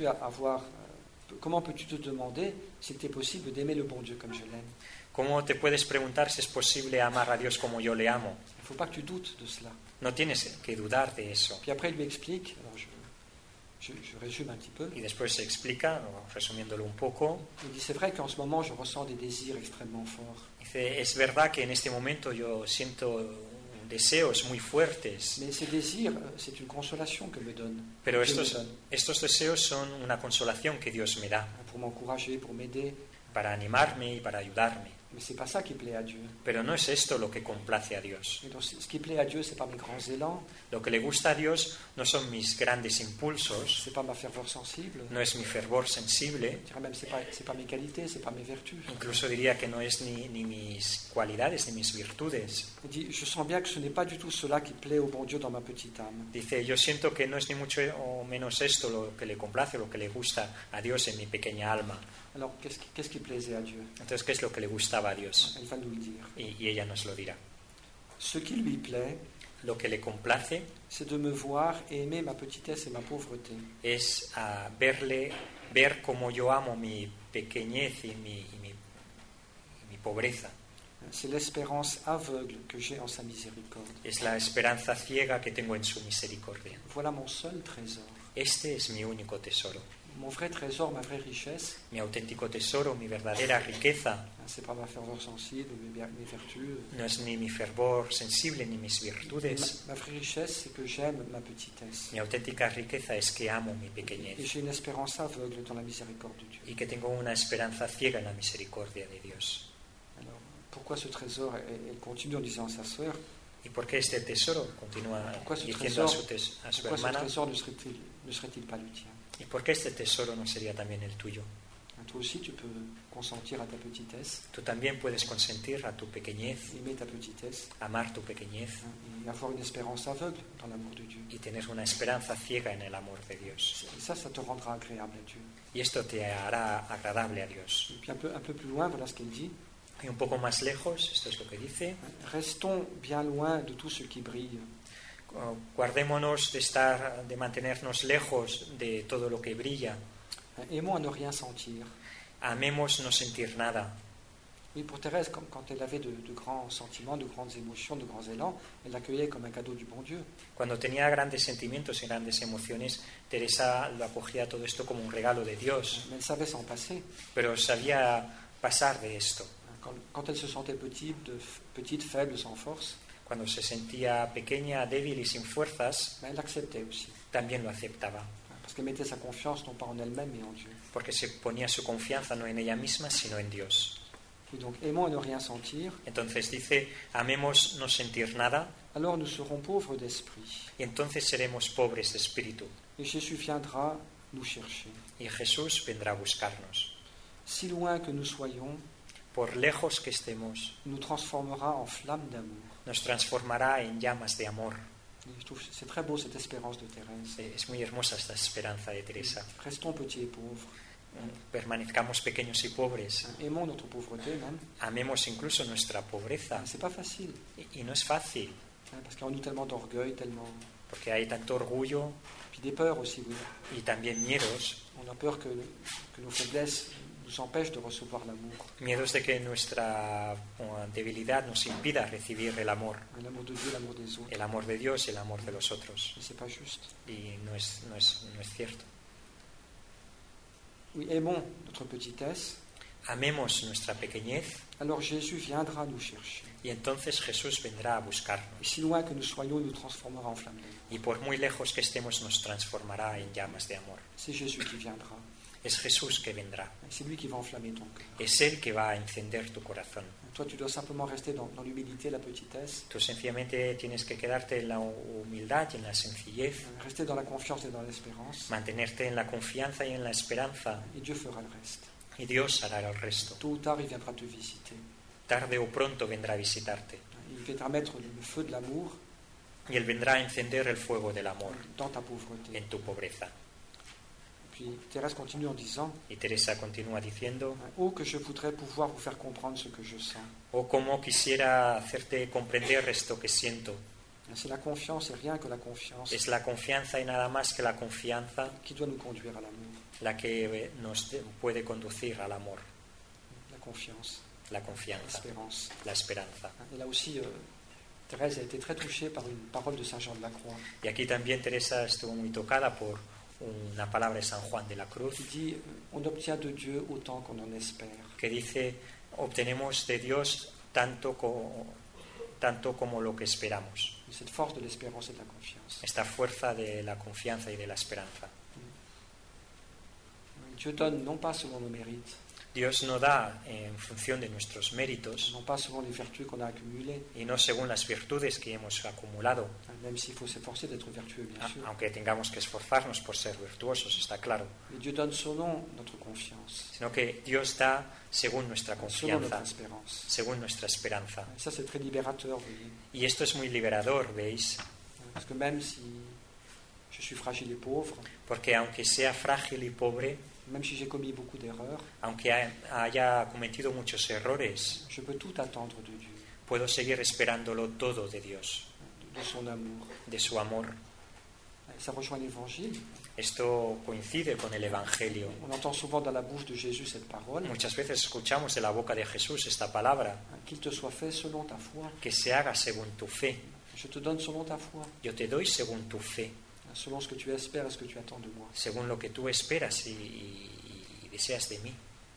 te demander s'il était possible d'aimer le bon Dieu comme je l'aime? ¿Cómo te puedes preguntar si es posible amar a Dios como yo le amo? Il ne faut pas que tu doutes de cela. No tienes que dudar de eso. Puis après, il lui explique, alors je résume un petit peu, Y después se explica, resumiéndolo un poco, il dit, c'est vrai qu'en ce moment, je ressens des désirs extrêmement forts. dice: es verdad que en este momento yo siento deseos muy fuertes, Mais ces désirs, c'est une consolation que me donne. pero Dieu me donne, estos deseos son una consolación que Dios me da pour m'encourager, pour m'aider. para animarme y para ayudarme. Mais c'est pas ça qui plaît à Dieu. Pero no es esto lo que complace a Dios. Et donc, ce qui plaît à Dieu, c'est pas mes grands élans, Lo que le gusta a Dios no son mis grandes impulsos, c'est pas ma ferveur sensible. no es mi fervor sensible, Je dirais même c'est pas mes qualités, c'est pas mes vertus. incluso diría que no es ni mis cualidades ni mis virtudes. Il dit, je sens bien que ce n'est pas du tout cela qui plaît au bon Dieu dans ma petite âme. Dice, yo siento que no es ni mucho o menos esto lo que le complace, lo que le gusta a Dios en mi pequeña alma. Alors, qu'est-ce qui plaisait à Dieu? Entonces, ¿qué es lo que le gustaba a Dios? Elle va nous le dire. Y ella nos lo dirá. Ce qui lui plaît, Lo que le complace c'est de me voir et aimer ma petitesse et ma pauvreté. es ver cómo yo amo mi pequeñez y mi pobreza. C'est l'espérance aveugle que j'ai en sa miséricorde. Es la esperanza ciega que tengo en su misericordia. Voilà mon seul trésor. Este es mi único tesoro. Mon vrai trésor, ma vraie richesse, Mi auténtico tesoro, mi verdadera riqueza, c'est pas ma ferveur sensible, mes vertus. no es ni mi fervor sensible ni mis virtudes. Ma vraie richesse, c'est que j'aime ma petitesse. Mi auténtica riqueza es que amo mi Et pequeñez j'ai une espérance aveugle dans la miséricorde de Dieu. y que tengo una esperanza ciega en la misericordia de Dios. Alors, pourquoi ce trésor? Elle continue en disant à sa sœur, ¿Y por qué este tesoro? Continúa pourquoi ce diciendo a trésor, su pourquoi ce hermana. trésor ne serait-il pas le tien? ¿Y por qué este tesoro no sería también el tuyo? Toi aussi, tu peux consentir à ta petitesse, Tú también puedes consentir a tu pequeñez, aimer ta petitesse, amar tu pequeñez et avoir une espérance aveugle dans l'amour de Dieu. y tener una esperanza ciega en el amor de Dios. Et ça te rendra agréable à Dieu. Y esto te hará agradable a Dios. Et puis un peu plus loin, voilà ce qu'elle dit. Y un poco más lejos, esto es lo que dice, Restons bien loin de tout ce qui brille. guardémonos de mantenernos lejos de todo lo que brilla. Aimons à ne rien sentir. Amemos no sentir nada. Oui, pour Thérèse, quand elle avait de grands sentiments, de grandes émotions, de grands élans, elle l'accueillait comme un cadeau du bon Dieu. Cuando tenía grandes sentimientos y grandes emociones, Teresa lo acogía todo esto como un regalo de Dios, Mais elle savait s'en passer. pero sabía pasar de esto. Quand elle se sentait petite, faible, sans force, Cuando se sentía pequeña, débil y sin fuerzas, elle l'acceptait aussi. también lo aceptaba, Parce qu'elle mettait sa confiance non pas en elle-même, mais en Dieu. porque se ponía su confianza no en ella misma, sino en Dios. Et donc, aimons à ne rien sentir, Entonces dice, amemos no sentir nada, alors nous serons pauvres d'esprit. y entonces seremos pobres de espíritu, Et Jésus viendra nous chercher. y Jesús vendrá a buscarnos. Si loin que nous soyons, Por lejos que estemos, nous transformera en flamme d'amour. nos transformará en llamas de amor. Et je trouve que c'est très beau cette espérance de Thérèse. Es muy hermosa esta esperanza de Teresa. Restons petits et pauvres. Permanezcamos pequeños y pobres. Aimons notre pauvreté même. Amemos incluso nuestra pobreza. C'est pas facile, Y no es fácil, parce qu'en nous tellement d'orgueil, tellement. porque hay tanto orgullo Puis des peurs aussi, oui. y también miedos. On a peur que nos faiblesses nous empêchent de recevoir l'amour. Miedos de que nuestra debilidad nos impida recibir el amor. L'amour de Dieu, l'amour des autres. El amor de Dios y el amor de los otros. Mais c'est pas juste. Y no es cierto. Oui, aimons notre petitesse. Amemos nuestra pequeñez Alors Jésus viendra nous chercher. y entonces Jesús vendrá a Et buscarnos. si loin que nous soyons, il nous transformera en flamme d'amour. Y por muy lejos que estemos nos transformará en llamas de amor. C'est Jésus qui viendra. Es Jesús que vendrá. C'est lui qui va enflammer ton cœur. Es Él que va a encender tu corazón. Toi, tu dois simplement rester dans l'humilité, la petitesse, Tú sencillamente tienes que quedarte en la humildad y en la sencillez, rester dans la confiance et dans l'espérance, mantenerte en la confianza y en la esperanza, et Dieu fera le reste. y Dios hará el resto. Tôt ou tard, il viendra te visiter. Tarde o pronto vendrá a visitarte, Il viendra mettre le feu de l'amour y Él vendrá a encender el fuego del amor dans ta pauvreté. en tu pobreza. Puis Thérèse continue en disant Y Teresa continúa diciendo, Oh, que je voudrais pouvoir vous faire comprendre ce que je sens. oh, cómo quisiera hacerte comprender esto que siento. C'est la confiance et rien que la confiance Es la confianza y nada más que la confianza qui doit nous conduire à l'amour. la que nos puede conducir al amor, La confiance, la confianza, l'espérance. la esperanza. Et là aussi, Thérèse a été très touchée par une parole de Saint Jean de la Croix. Y aquí también Teresa estuvo muy tocada por una palabra de San Juan de la Cruz Il dit On obtient de Dieu autant qu'on en espère. que dice, obtenemos de Dios tanto tanto como lo que esperamos. Cette force de l'espérance et de la confiance. Esta fuerza de la confianza y de la esperanza. Dieu donne non pas selon nos mérites, Dios no da en función de nuestros méritos non pas selon les vertus qu'on a accumulées, y no según las virtudes que hemos acumulado, même s'il faut s'efforcer d'être vertueux, bien sûr. aunque tengamos que esforzarnos por ser virtuosos, está claro, Mais Dieu donne selon notre confiance, sino que Dios da según nuestra selon notre confianza, espérance. según nuestra esperanza. Et ça, c'est très libérateur, vous voyez. Y esto es muy liberador, ¿veis? Parce que même si je suis fragile et pauvre, Porque aunque sea frágil y pobre, même si j'ai commis beaucoup d'erreurs, aunque haya cometido muchos errores, je peux tout attendre de Dieu, puedo seguir esperándolo todo de Dios, de son amour. de su amor. Et ça rejoint l'Évangile. Esto coincide con el Evangelio. On entend souvent dans la bouche de Jésus cette parole, Muchas veces escuchamos de la boca de Jesús esta palabra, qu'il te soit fait selon ta foi. que se haga según tu fe. Je te donne selon ta foi, Yo te doy según tu fe, selon ce que tu espères et ce que tu attends de moi. según lo que tú esperas y deseas de mí.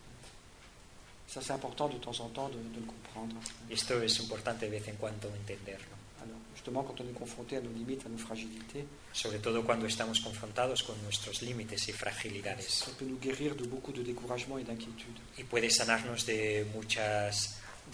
Ça, c'est important de temps en temps de le comprendre. Y esto es importante de vez en cuando entenderlo, Alors, justement, quand on est confronté à nos limites, à nos fragilités, sobre todo cuando estamos confrontados con nuestros límites y fragilidades. ça peut nous guérir de beaucoup de découragement et d'inquiétude. Y puede sanarnos de muchas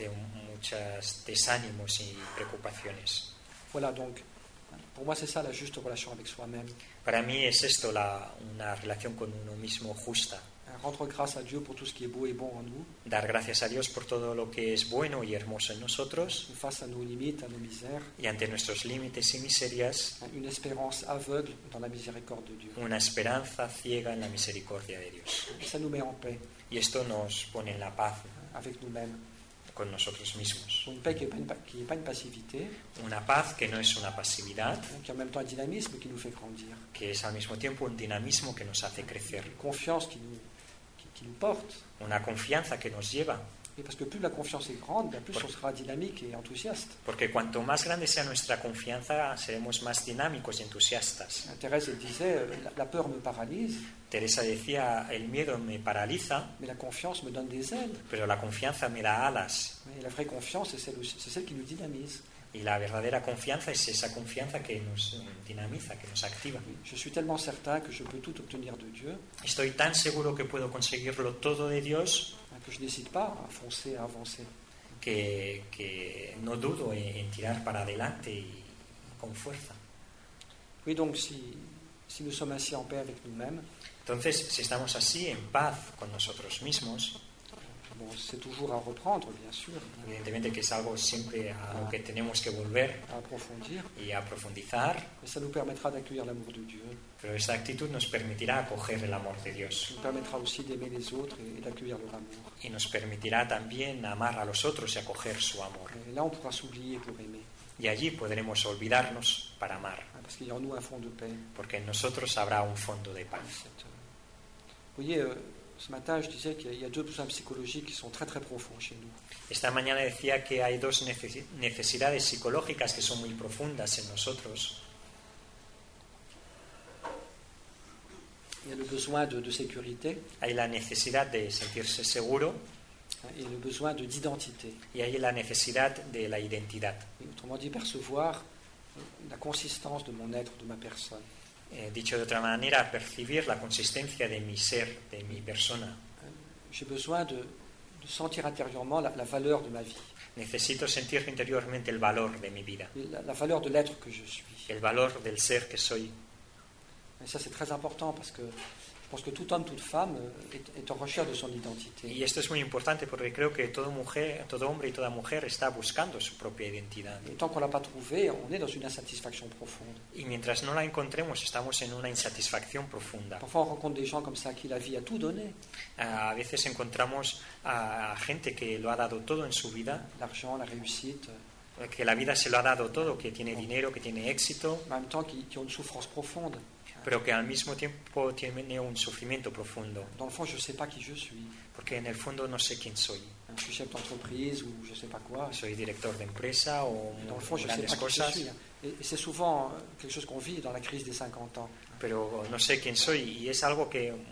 desánimos y preocupaciones. Voilà, donc, pour moi, c'est ça la juste relation avec soi-même. Para mí es esto una relación con uno mismo justa. Rendre grâce à Dieu pour tout ce qui est beau et bon en nous, Dar gracias a Dios por todo lo que es bueno y hermoso en nosotros face à nos limites, à nos misères, y ante nuestros límites y miserias, une espérance aveugle dans la miséricorde de Dieu. una esperanza ciega en la misericordia de Dios. Et ça nous met en paix Y esto nos pone en la paz avec nous-mêmes. con nosotros mismos. Une paix qui n'est pas une passivité, Una paz que no es una pasividad, qui en même temps un dynamisme qui nous fait grandir. que es al mismo tiempo un dinamismo que nos hace crecer. Une confiance qui nous porte. Una confianza que nos lleva. Et parce que plus la confiance est grande, bien plus on sera dynamique et enthousiaste. Porque cuanto más grande sea nuestra confianza, seremos más dinámicos y entusiastas. Thérèse elle disait, la peur me paralyse, Teresa decía, el miedo me paraliza, mais la confiance me donne des ailes. pero la confianza me da alas. Et la vraie confiance, c'est celle qui nous dynamise. Y la verdadera confianza es esa confianza que nos dinamiza, que nos activa. Je suis tellement certain que je peux tout obtenir de Dieu, Estoy tan seguro que puedo conseguirlo todo de Dios que je n'hésite pas à foncer, à avancer. que no dudo en tirar para adelante y con fuerza. Oui, donc si nous sommes ainsi en paix avec nous-mêmes, Entonces, si estamos así en paz con nosotros mismos, bon, c'est toujours à reprendre, bien sûr, evidentemente que es algo siempre a lo que tenemos que volver à approfondir, y a profundizar, mais ça nous permettra d'accueillir l'amour de Dieu, pero esta actitud nos permitirá acoger el amor de Dios nous permettra aussi d'aimer les autres et d'accueillir leur amour. y nos permitirá también amar a los otros y acoger su amor. Et là, on pourra s'oublier pour aimer, Y allí podremos olvidarnos para amar, parce qu'il y a en nous un fond de paix. porque en nosotros habrá un fondo de paz. Vous voyez, ce matin, je disais qu'il y a deux besoins psychologiques qui sont très très profonds chez nous. Esta mañana decía que hay dos necesidades psicológicas que son muy profundas en nosotros. Il y a le besoin de sécurité Hay la necesidad de sentirse seguro et le besoin d'identité. y hay la necesidad de la identidad. Et autrement dit, percevoir la consistance de mon être, de ma personne. Dicho de otra manera, percibir la consistencia de mi ser, de mi persona. J'ai besoin de sentir intérieurement la valeur de ma vie, Necesito sentir interiormente el valor de mi vida, la valeur de l'être que je suis. el valor del ser que soy. Et ça, c'est très important parce que je pense que tout homme, toute femme est en recherche de son identité. Y esto es muy importante porque creo que todo hombre y toda mujer está buscando su propia identidad. Et tant qu'on ne l'a pas trouvée, on est dans une insatisfaction profonde. Y mientras no la encontremos, estamos en una insatisfacción profunda. Parfois, on rencontre des gens comme ça à qui la vie a tout donné. A veces encontramos a gente que lo ha dado todo en su vida, L'argent, la réussite, que la vida se lo ha dado todo, que tiene dinero, que tiene éxito, en même temps qui ont une souffrance profonde. pero que al mismo tiempo tiene un sufrimiento profundo, Dans le fond, je ne sais pas qui je suis. porque en el fondo no sé quién soy. Je suis chef d'entreprise ou je ne sais pas quoi. Soy director de empresa o Dans le fond, je ne sais grandes pas qui je cosas, suis. Et c'est souvent quelque chose qu'on vit dans la crise des 50 ans. pero no sé quién soy y es algo que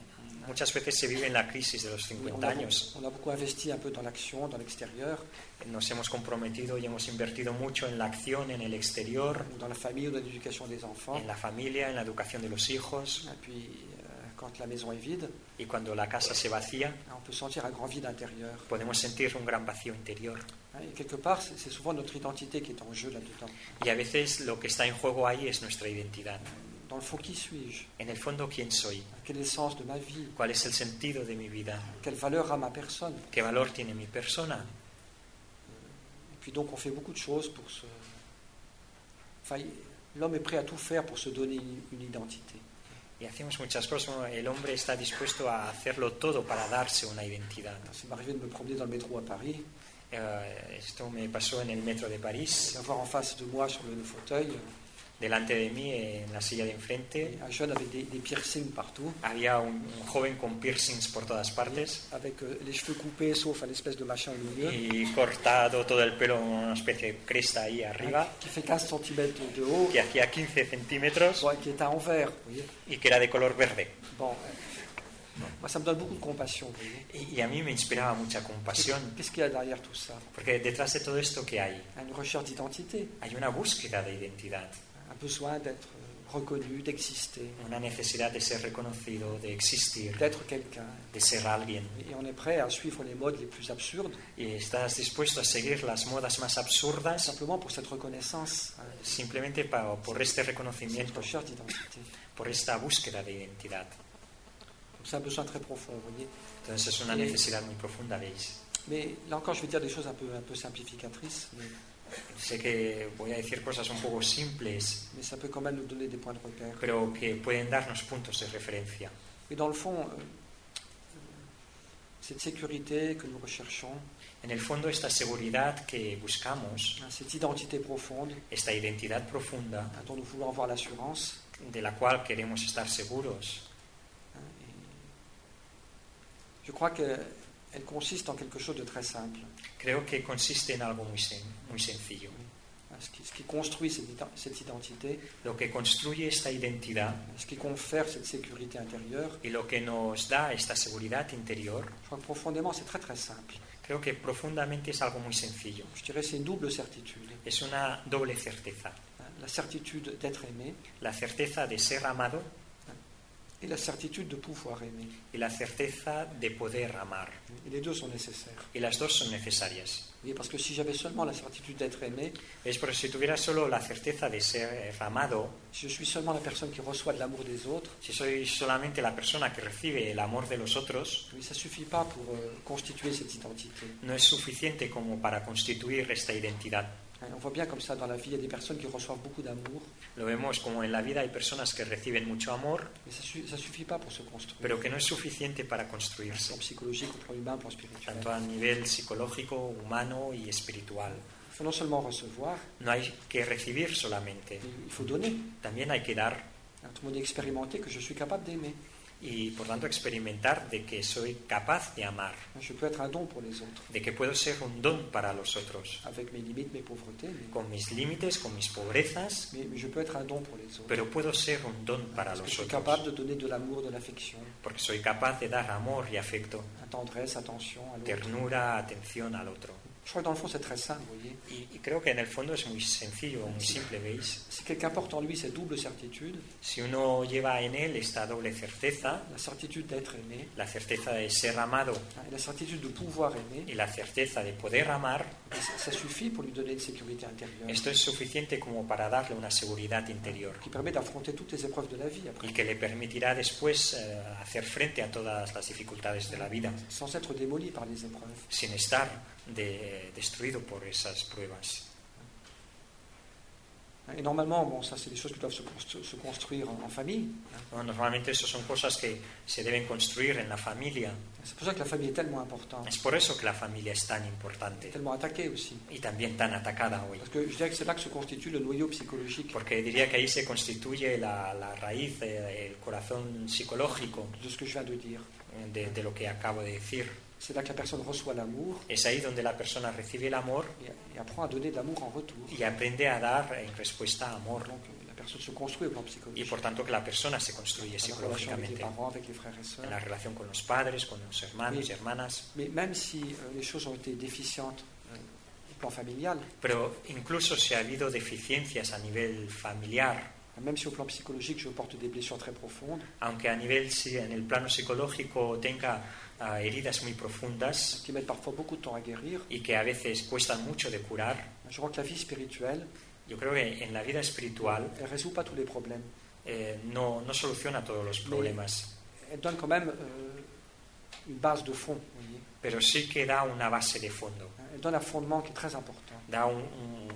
muchas veces se vive en la crisis de los Oui, 50 años. on a beaucoup investi un peu dans l'action, dans l'extérieur, Nos hemos comprometido y hemos invertido mucho en la acción, en el exterior, ou dans la famille ou dans l'éducation des enfants. en la familia, en la educación de los hijos. Et puis, quand la maison est vide, Y cuando la casa se vacía, on peut sentir un grand vide intérieur. podemos sentir un gran vacío interior. Et quelque part, c'est souvent notre identité qui est en jeu là-dedans. Y a veces lo que está en juego ahí es nuestra identidad. Dans le fond, qui suis-je? En el fondo, ¿quién soy? Quel est le sens de ma vie? ¿Cuál es el sentido de mi vida? Quelle valeur a ma personne? ¿Qué valor tiene mi persona? Et puis donc, on fait beaucoup de choses pour se... Enfin, l'homme est prêt à tout faire pour se donner une identité. Y hacemos muchas cosas. El hombre está dispuesto a hacerlo todo para darse una identidad. Ça m'est arrivé de me promener dans le métro à Paris, Esto me pasó en el metro de París. d'avoir en face de moi sur le fauteuil Delante de mí, en la silla de enfrente, un jeune avec des piercings partout, había un joven con piercings por todas partes avec les cheveux coupés sauf à l'espèce de machin au milieu, y cortado todo el pelo en una especie de cresta ahí arriba, qui fait 15 cm de haut, que hacía 15 centímetros bon, qui est à envers. Vous voyez. y que era de color verde. Bon, moi, ça me donne beaucoup de compassion. Vous voyez. Y a mí me inspiraba mucha compasión, Qu'est-ce qu'il y a derrière tout ça? porque detrás de todo esto que hay Une recherche d'identité, una búsqueda de identidad, un besoin d'être reconnu, d'exister, una necesidad de ser reconocido, de existir, d'être quelqu'un. de ser alguien. Et on est prêt à suivre les modes les plus absurdes, Y estás dispuesto a seguir las modas más absurdas simplement pour cette reconnaissance, simplemente por este cette reconocimiento, recherche d'identité. por esta búsqueda de identidad. Donc c'est un besoin très profond, vous voyez. Entonces es una necesidad muy profunda, ¿veis? Mais là encore, je vais dire des choses un peu simplificatrices, mais Sé que voy a decir cosas un poco simples, ça peut quand même nous donner des points de repère. pero que pueden darnos puntos de referencia. Et dans le fond, cette sécurité que nous recherchons, En el fondo, esta seguridad que buscamos, cette identité profonde esta identidad profunda dont nous voulons avoir l'assurance, de la cual queremos estar seguros, je crois qu'elle consiste en quelque chose de très simple. creo que consiste en algo muy sencillo. Ce qui construit cette identité, Lo que construye esta identidad ce qui confère cette sécurité intérieure, y lo que nos da esta seguridad interior, je crois que profondément c'est très très simple. creo que profundamente es algo muy sencillo. Je dirais c'est une double certitude. Es una doble certeza. La certitude d'être aimé La certeza de ser amado et la certitude de pouvoir aimer. y la certeza de poder amar. Et les deux sont nécessaires. Y las dos son necesarias. Oui, parce que si j'avais seulement la certitude d'être aimé, Es porque si tuviera solo la certeza de ser amado, si je suis seulement la personne qui reçoit de l'amour des autres, si soy solamente la persona que recibe el amor de los otros, oui, ça ne suffit pas pour constituer cette identité. no es suficiente como para constituir esta identidad. On voit bien comme ça dans la vie, il y a des personnes qui reçoivent beaucoup d'amour, Lo vemos como en la vida hay personas que reciben mucho amor, mais ça ne suffit pas pour se construire. pero que no es suficiente para Au construirse, plan psychologique, au plan humain, au plan spirituel. tanto a nivel psicológico, humano y espiritual. Il faut non seulement recevoir, No hay que recibir solamente, mais il faut donner. también hay que dar Tout le monde est expérimenté que je suis capable d'aimer. y por tanto experimentar de que soy capaz de amar, Je peux être un don pour les autres, de que puedo ser un don para los otros, avec mes limites, mes pauvretés, con mis límites, con mis pobrezas, mais je peux être un don pour les autres. pero puedo ser un don para Parce que los je suis otros, capable de donner de l'amour, de l'affection, porque soy capaz de dar amor y afecto, tendresse, attention à l'autre. ternura, atención al otro. Je crois que dans le fond, c'est très simple, vous voyez. Y creo que en el fondo es muy sencillo, muy simple, ¿veis? Si quelqu'un porte en lui cette double certitude, Si uno lleva en él esta doble certeza, la certitude d'être aimé, la certeza de ser amado et la certitude de pouvoir aimer, y la certeza de poder amar, ça suffit pour lui donner une sécurité intérieure esto es suficiente como para darle una seguridad interior qui permet d'affronter toutes les épreuves de la vie après, y que le permitirá después hacer frente a todas las dificultades de la vida sans être démoli par les épreuves. sin estar destruido por esas pruebas. Et normalement, bon, ça c'est des choses qui doivent se construire en famille. Bueno, normalmente eso son cosas que se deben construir en la familia. C'est pour ça que la famille est tellement importante, Es por eso que la familia es tan importante tellement attaquée aussi. y también tan atacada hoy. Parce que je dirais que c'est là que se constitue le noyau psychologique Porque diría que ahí se constituye la raíz, el corazón psicológico de ce que je viens de dire. de lo que acabo de decir. C'est là que la personne reçoit l'amour Es ahí donde la persona recibe el amor et apprend à donner de l'amour en retour. y aprende a dar en respuesta amor. Donc la personne se construit au plan y psychologique. por tanto que la persona se construye Dans la relation avec les psicológicamente parents, avec les frères et sœurs. en la relación con los padres, con los hermanos Oui. y hermanas. Mais même si les choses ont été déficientes au plan familial, Pero incluso si ha habido deficiencias a nivel familiar, même si au plan psychologique je porte des blessures très profondes, aunque a nivel, si en el plano psicológico tenga heridas muy profundas qui mettent parfois beaucoup de temps à guérir, y que a veces cuestan mucho de curar, je crois que la vie spirituelle, yo creo que en la vida espiritual elle ne résout pas tous les problèmes. no soluciona todos los problemas, Elle donne quand même une base de fond. Vous voyez. pero sí que da una base de fondo, Elle donne un fondement qui est très important. da un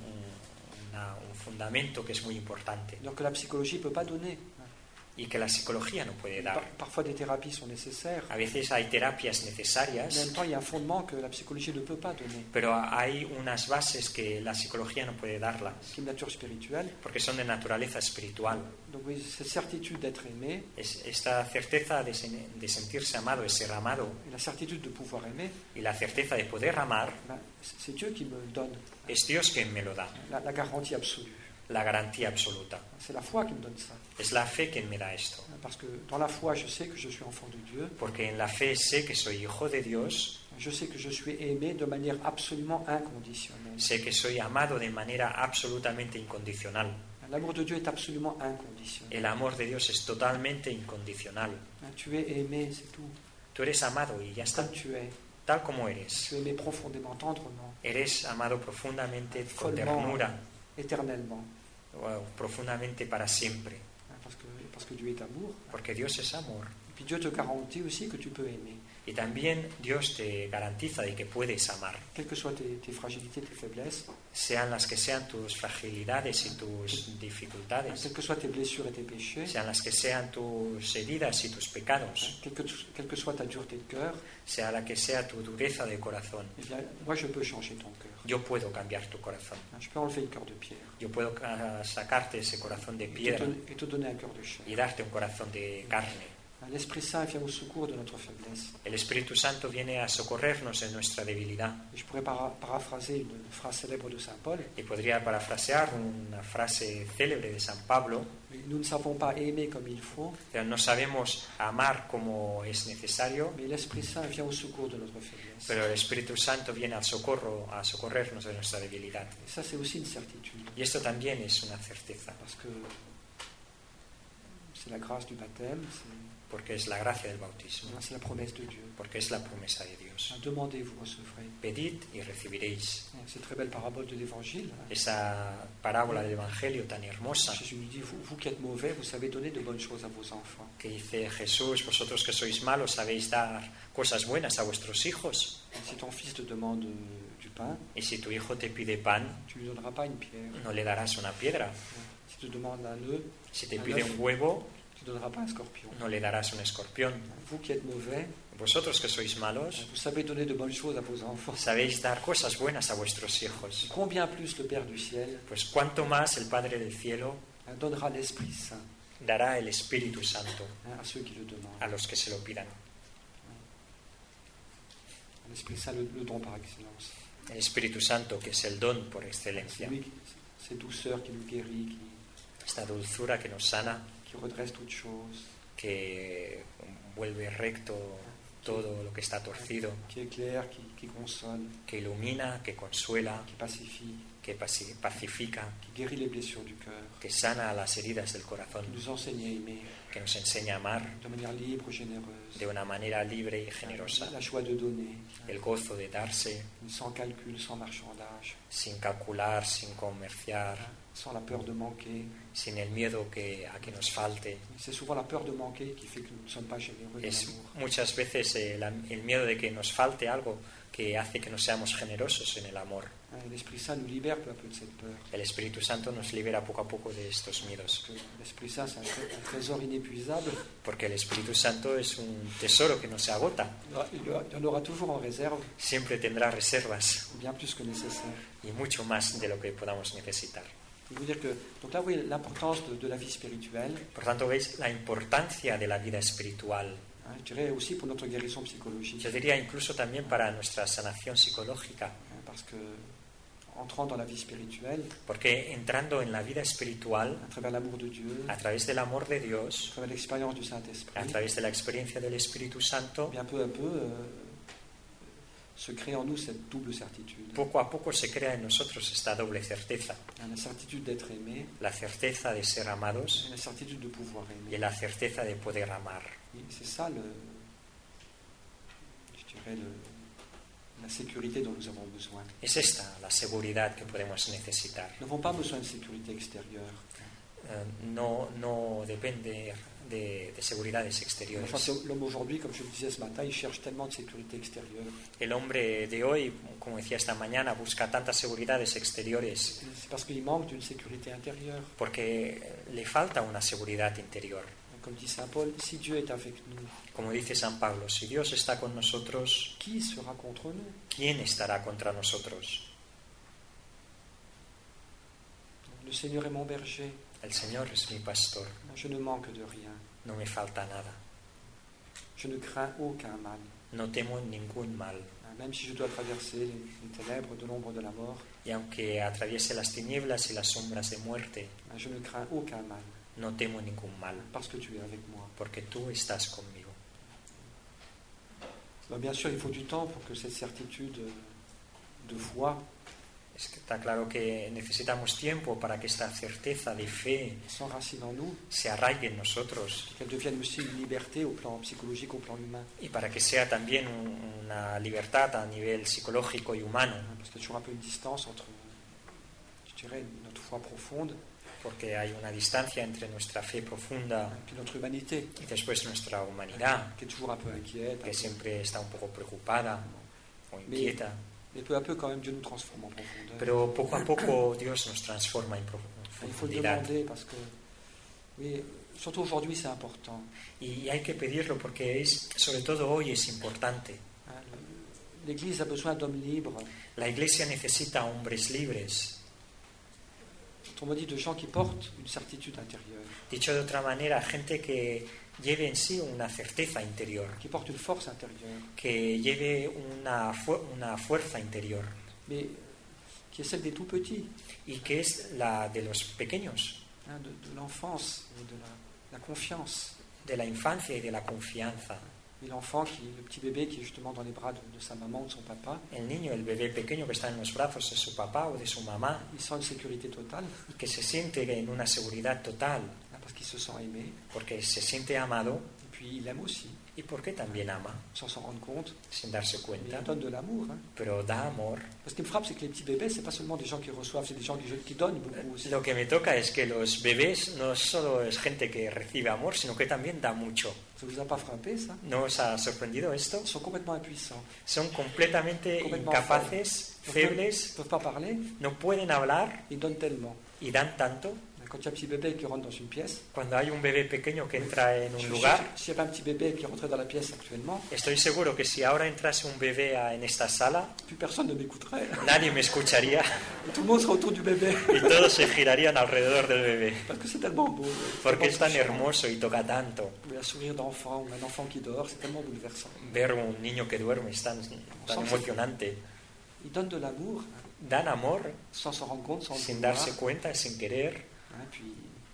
fundamento que es muy importante Donc que la psychologie ne peut pas donner. y que la psicología no puede dar. Parfois des thérapies sont nécessaires. A veces hay terapias En necesarias, même temps, il y a un fondement que la psychologie ne peut pas donner, pero hay unas bases que la psicología no puede darlas, qui est une nature spirituelle. porque son de naturaleza espiritual. Donc oui, cette certitude d'être aimé Esta certeza de sentirse amado, de ser amado, et la certitude de pouvoir aimer, y la certeza de poder amar, ben, c'est Dieu qui me donne es Dios quien me lo da, la garantie absolue. la garantía absoluta. C'est la foi qui me donne ça. Es la fe quien me da esto, Parce que dans la foi, je sais que je suis enfant de Dieu. porque en la fe sé que soy hijo de Dios, Je sais que je suis aimé de manière absolument inconditionnelle. sé que soy amado de manera absolutamente incondicional. L'amour de Dieu est absolument inconditionnel. El amor de Dios es totalmente incondicional. Tu es aimé, c'est tout. Tú eres amado y ya está, Comme tu es. tal como eres. Tu es aimé profondément, tendrement, Eres amado profundamente, con follement, ternura, éternellement. profundamente para siempre, Parce que Dieu est amour. porque Dios es amor. Et puis Dieu te garantit aussi que tu peux aimer. Y también Dios te garantiza de que puedes amar, Quelles que soient tes fragilités, tes faiblesses, sean las que sean tus fragilidades y tus dificultades, quelles que soient tes blessures et tes péchés, sean las que sean tus heridas y tus pecados, quelle que soit ta dureté de cœur, sea la que sea tu dureza de corazón. eh bien, moi je peux changer ton cœur. Yo puedo cambiar tu corazón. Je peux enlever le cœur de pierre Yo puedo sacarte ese corazón de piedra et te donner un cœur de chair. y darte un corazón de carne. L'Esprit Saint vient au secours de notre faiblesse. El Espíritu Santo viene a socorrernos en nuestra debilidad. Et je pourrais paraphraser une phrase célèbre de Saint Paul. Y podría parafrasear una frase célebre de San Pablo: Nous ne savons pas aimer comme il faut, no sabemos amar como es necesario, mais l'Esprit Saint vient au secours de notre faiblesse. pero el Espíritu Santo viene al socorro, a socorrernos de nuestra debilidad. Et ça, c'est aussi une certitude, Y esto también es una certeza, parce que c'est la grâce du baptême, porque es la gracia del bautismo, c'est la promesse de Dieu. porque es la promesa de Dios. Demandez, vous recevrez. Pedid y recibiréis. Cette très belle parabole de l'Évangile. Esa parábola del Evangelio tan hermosa Jésus nous dit, vous qui êtes mauvais, vous savez donner de bonnes choses à vos enfants. que dice Jesús: vosotros que sois malos sabéis dar cosas buenas a vuestros hijos, Et si ton fils te demande du pain, y si tu hijo te pide pan, tu lui donneras pas une pierre. no le darás una piedra. Si tu demandes un œuf, Si te pide un huevo, tu ne donneras pas un scorpion. no le darás un escorpión. Vous qui êtes mauvais, Vosotros que sois malos vous savez donner de bonnes choses à vos enfants. sabéis dar cosas buenas a vuestros hijos. Combien plus le Père du ciel Pues cuánto más el Padre del cielo donnera l'Esprit Saint dará el Espíritu Santo à ceux qui le demandent. a los que se lo pidan. L'Esprit Saint, le don par excellence. El Espíritu Santo, que es el don por C'est excelencia, lui, cette douceur qui nous guérit, esta dulzura que nos sana, qui redresse toutes choses, que vuelve recto todo lo que está torcido, qui éclaire, qui console, que ilumina, que consuela, qui pacifie, que pacifica, qui guérit les blessures du cœur, que sana las heridas del corazón, qui nous enseigne à aimer que nos enseña a amar de manière libre, généreuse, de una manera libre y generosa, la joie de donner, el gozo de darse sans calcul, sans marchandage, sin calcular, sin comerciar, sans la peur de manquer. sin el miedo a que nos falte. C'est souvent la peur de manquer qui fait que nous ne sommes pas généreux dans Es l'amour. muchas veces el miedo de que nos falte algo que hace que no seamos generosos en el amor. L'Esprit Saint nous libère peu à peu de cette peur. El Espíritu Santo nos libera poco a poco de estos miedos, Parce que l'Esprit Saint, c'est un trésor inépuisable. porque el Espíritu Santo es un tesoro que no se agota, Il y en aura toujours en réserve, siempre tendrá reservas bien plus que nécessaire. y mucho más de lo que podamos necesitar. Je veux dire que, donc là, vous voyez l'importance de la vie spirituelle, Por tanto, veis la importancia de la vida espiritual. je dirais aussi pour notre guérison psychologique. Yo diría incluso también para nuestra sanación psicológica, Parce que entrant dans la vie spirituelle, Porque entrando en la vida espiritual, à travers l'amour de Dieu, a través del amor de à Dios, travers l'expérience du a Saint-Esprit, través de la experiencia del Espíritu Santo, bien peu à peu, se crée en nous cette double certitude. poco a poco se crea en nosotros esta doble certeza, La certitude d'être aimé la certeza de ser amados et la certitude de pouvoir y aimer. la certeza de poder amar. Et c'est ça, je dirais, la sécurité dont nous avons besoin. Es esta la seguridad que podemos necesitar. Nous n'avons pas besoin de sécurité extérieure. No depende de seguridades exteriores. Enfin, l'homme aujourd'hui, comme je le disais ce matin, il cherche tellement de sécurité extérieure. El hombre de hoy, como decía esta mañana, busca tantas seguridades exteriores C'est parce qu'il manque d'une sécurité intérieure. porque le falta una seguridad interior. Comme dit Saint Paul, si Dieu est avec nous, Como dice San Pablo, si Dios está con nosotros, qui sera contre nous? ¿quién estará contra nosotros? Le Seigneur est mon berger, El Señor es mi pastor, je ne manque de rien. no me falta nada, Je ne crains aucun mal. no temo ningún mal. Même si je dois traverser les ténèbres de l'ombre de la mort, Y aunque atraviese las tinieblas y las sombras de muerte, je ne crains aucun mal, no temo ningún mal, parce que tu es avec moi. porque tú estás conmigo. Alors, bien sûr, il faut du temps pour que cette certitude de foi Es que está claro que necesitamos tiempo para que esta certeza de fe s'enracine en nous, se arraigue en nosotros qu'elle devienne aussi une liberté au plan psychologique, au plan humain. y para que sea también una libertad a nivel psicológico y humano, Parce qu'il y a toujours un peu une distance entre, je dirais, notre foi profonde porque hay una distancia entre nuestra fe profunda et puis notre humanité, y después nuestra humanidad, qui est toujours un peu inquiète. que siempre está un poco preocupada o inquieta. Mais peu à peu, quand même, Dieu nous transforme en profondeur. Pero poco a poco Dios nos transforma en Il faut le profundidad. demander parce que, oui, surtout aujourd'hui, c'est important. Y hay que pedirlo porque sobre todo hoy es importante. Hein, L'Église a besoin d'hommes libres, La Iglesia necesita hombres libres. autrement dit, de gens qui portent une certitude intérieure, Dicho de otra manera, gente que lleve en sí una certeza interior, qui portent une force intérieure, que lleve una fuerza interior mais qui est celle des tout petits, y que es la de los pequeños, hein, de l'enfance, et de la confiance. de la infancia y de la confianza. Et l'enfant, le petit bébé qui est justement dans les bras de sa maman ou de son papa, El niño, el bebé pequeño que está en los brazos de su papá o de su mamá il sent une sécurité totale, y que se siente en una seguridad total hein, parce qu'il se sent aimé, porque se siente amado et puis il aime aussi, y porque también ama, sans s'en rendre compte, sin darse mais cuenta, il donne de l'amour. Hein. pero da amor. Ce qui me frappe, c'est que les petits bébés, c'est pas seulement des gens qui reçoivent, c'est des gens qui donnent beaucoup aussi. Lo que me toca es que los bebés no solo es gente que recibe amor, sino que también da mucho. Ça vous a pas frappé, ça? ¿No os ha sorprendido esto? Ils sont complètement impuissants. Son completamente Complètement incapaces, Ils febles, ne peuvent pas parler, no pueden hablar ils donnent tellement. y dan tanto. Quand il y a un petit bébé qui rentre dans une pièce, Cuando hay un bebé pequeño que entra en un s'il lugar, y avait un petit bébé qui rentrait dans la pièce actuellement, estoy seguro que si ahora entrase un bebé en esta sala, plus personne ne m'écouterait. nadie me escucharía Tout le monde serait autour du bébé. y todos se girarían alrededor del bebé. Parce que c'est tellement beau. Porque es tan tellement hermoso y toca tanto. touchant. Un sourire d'enfant ou un enfant qui dort, c'est tellement bouleversant. Ver un niño que duerme es tan emocionante. Ils donnent de l'amour, Dan amor sans s'en rendre compte, sans le sin vouloir. darse cuenta, sin querer, Puis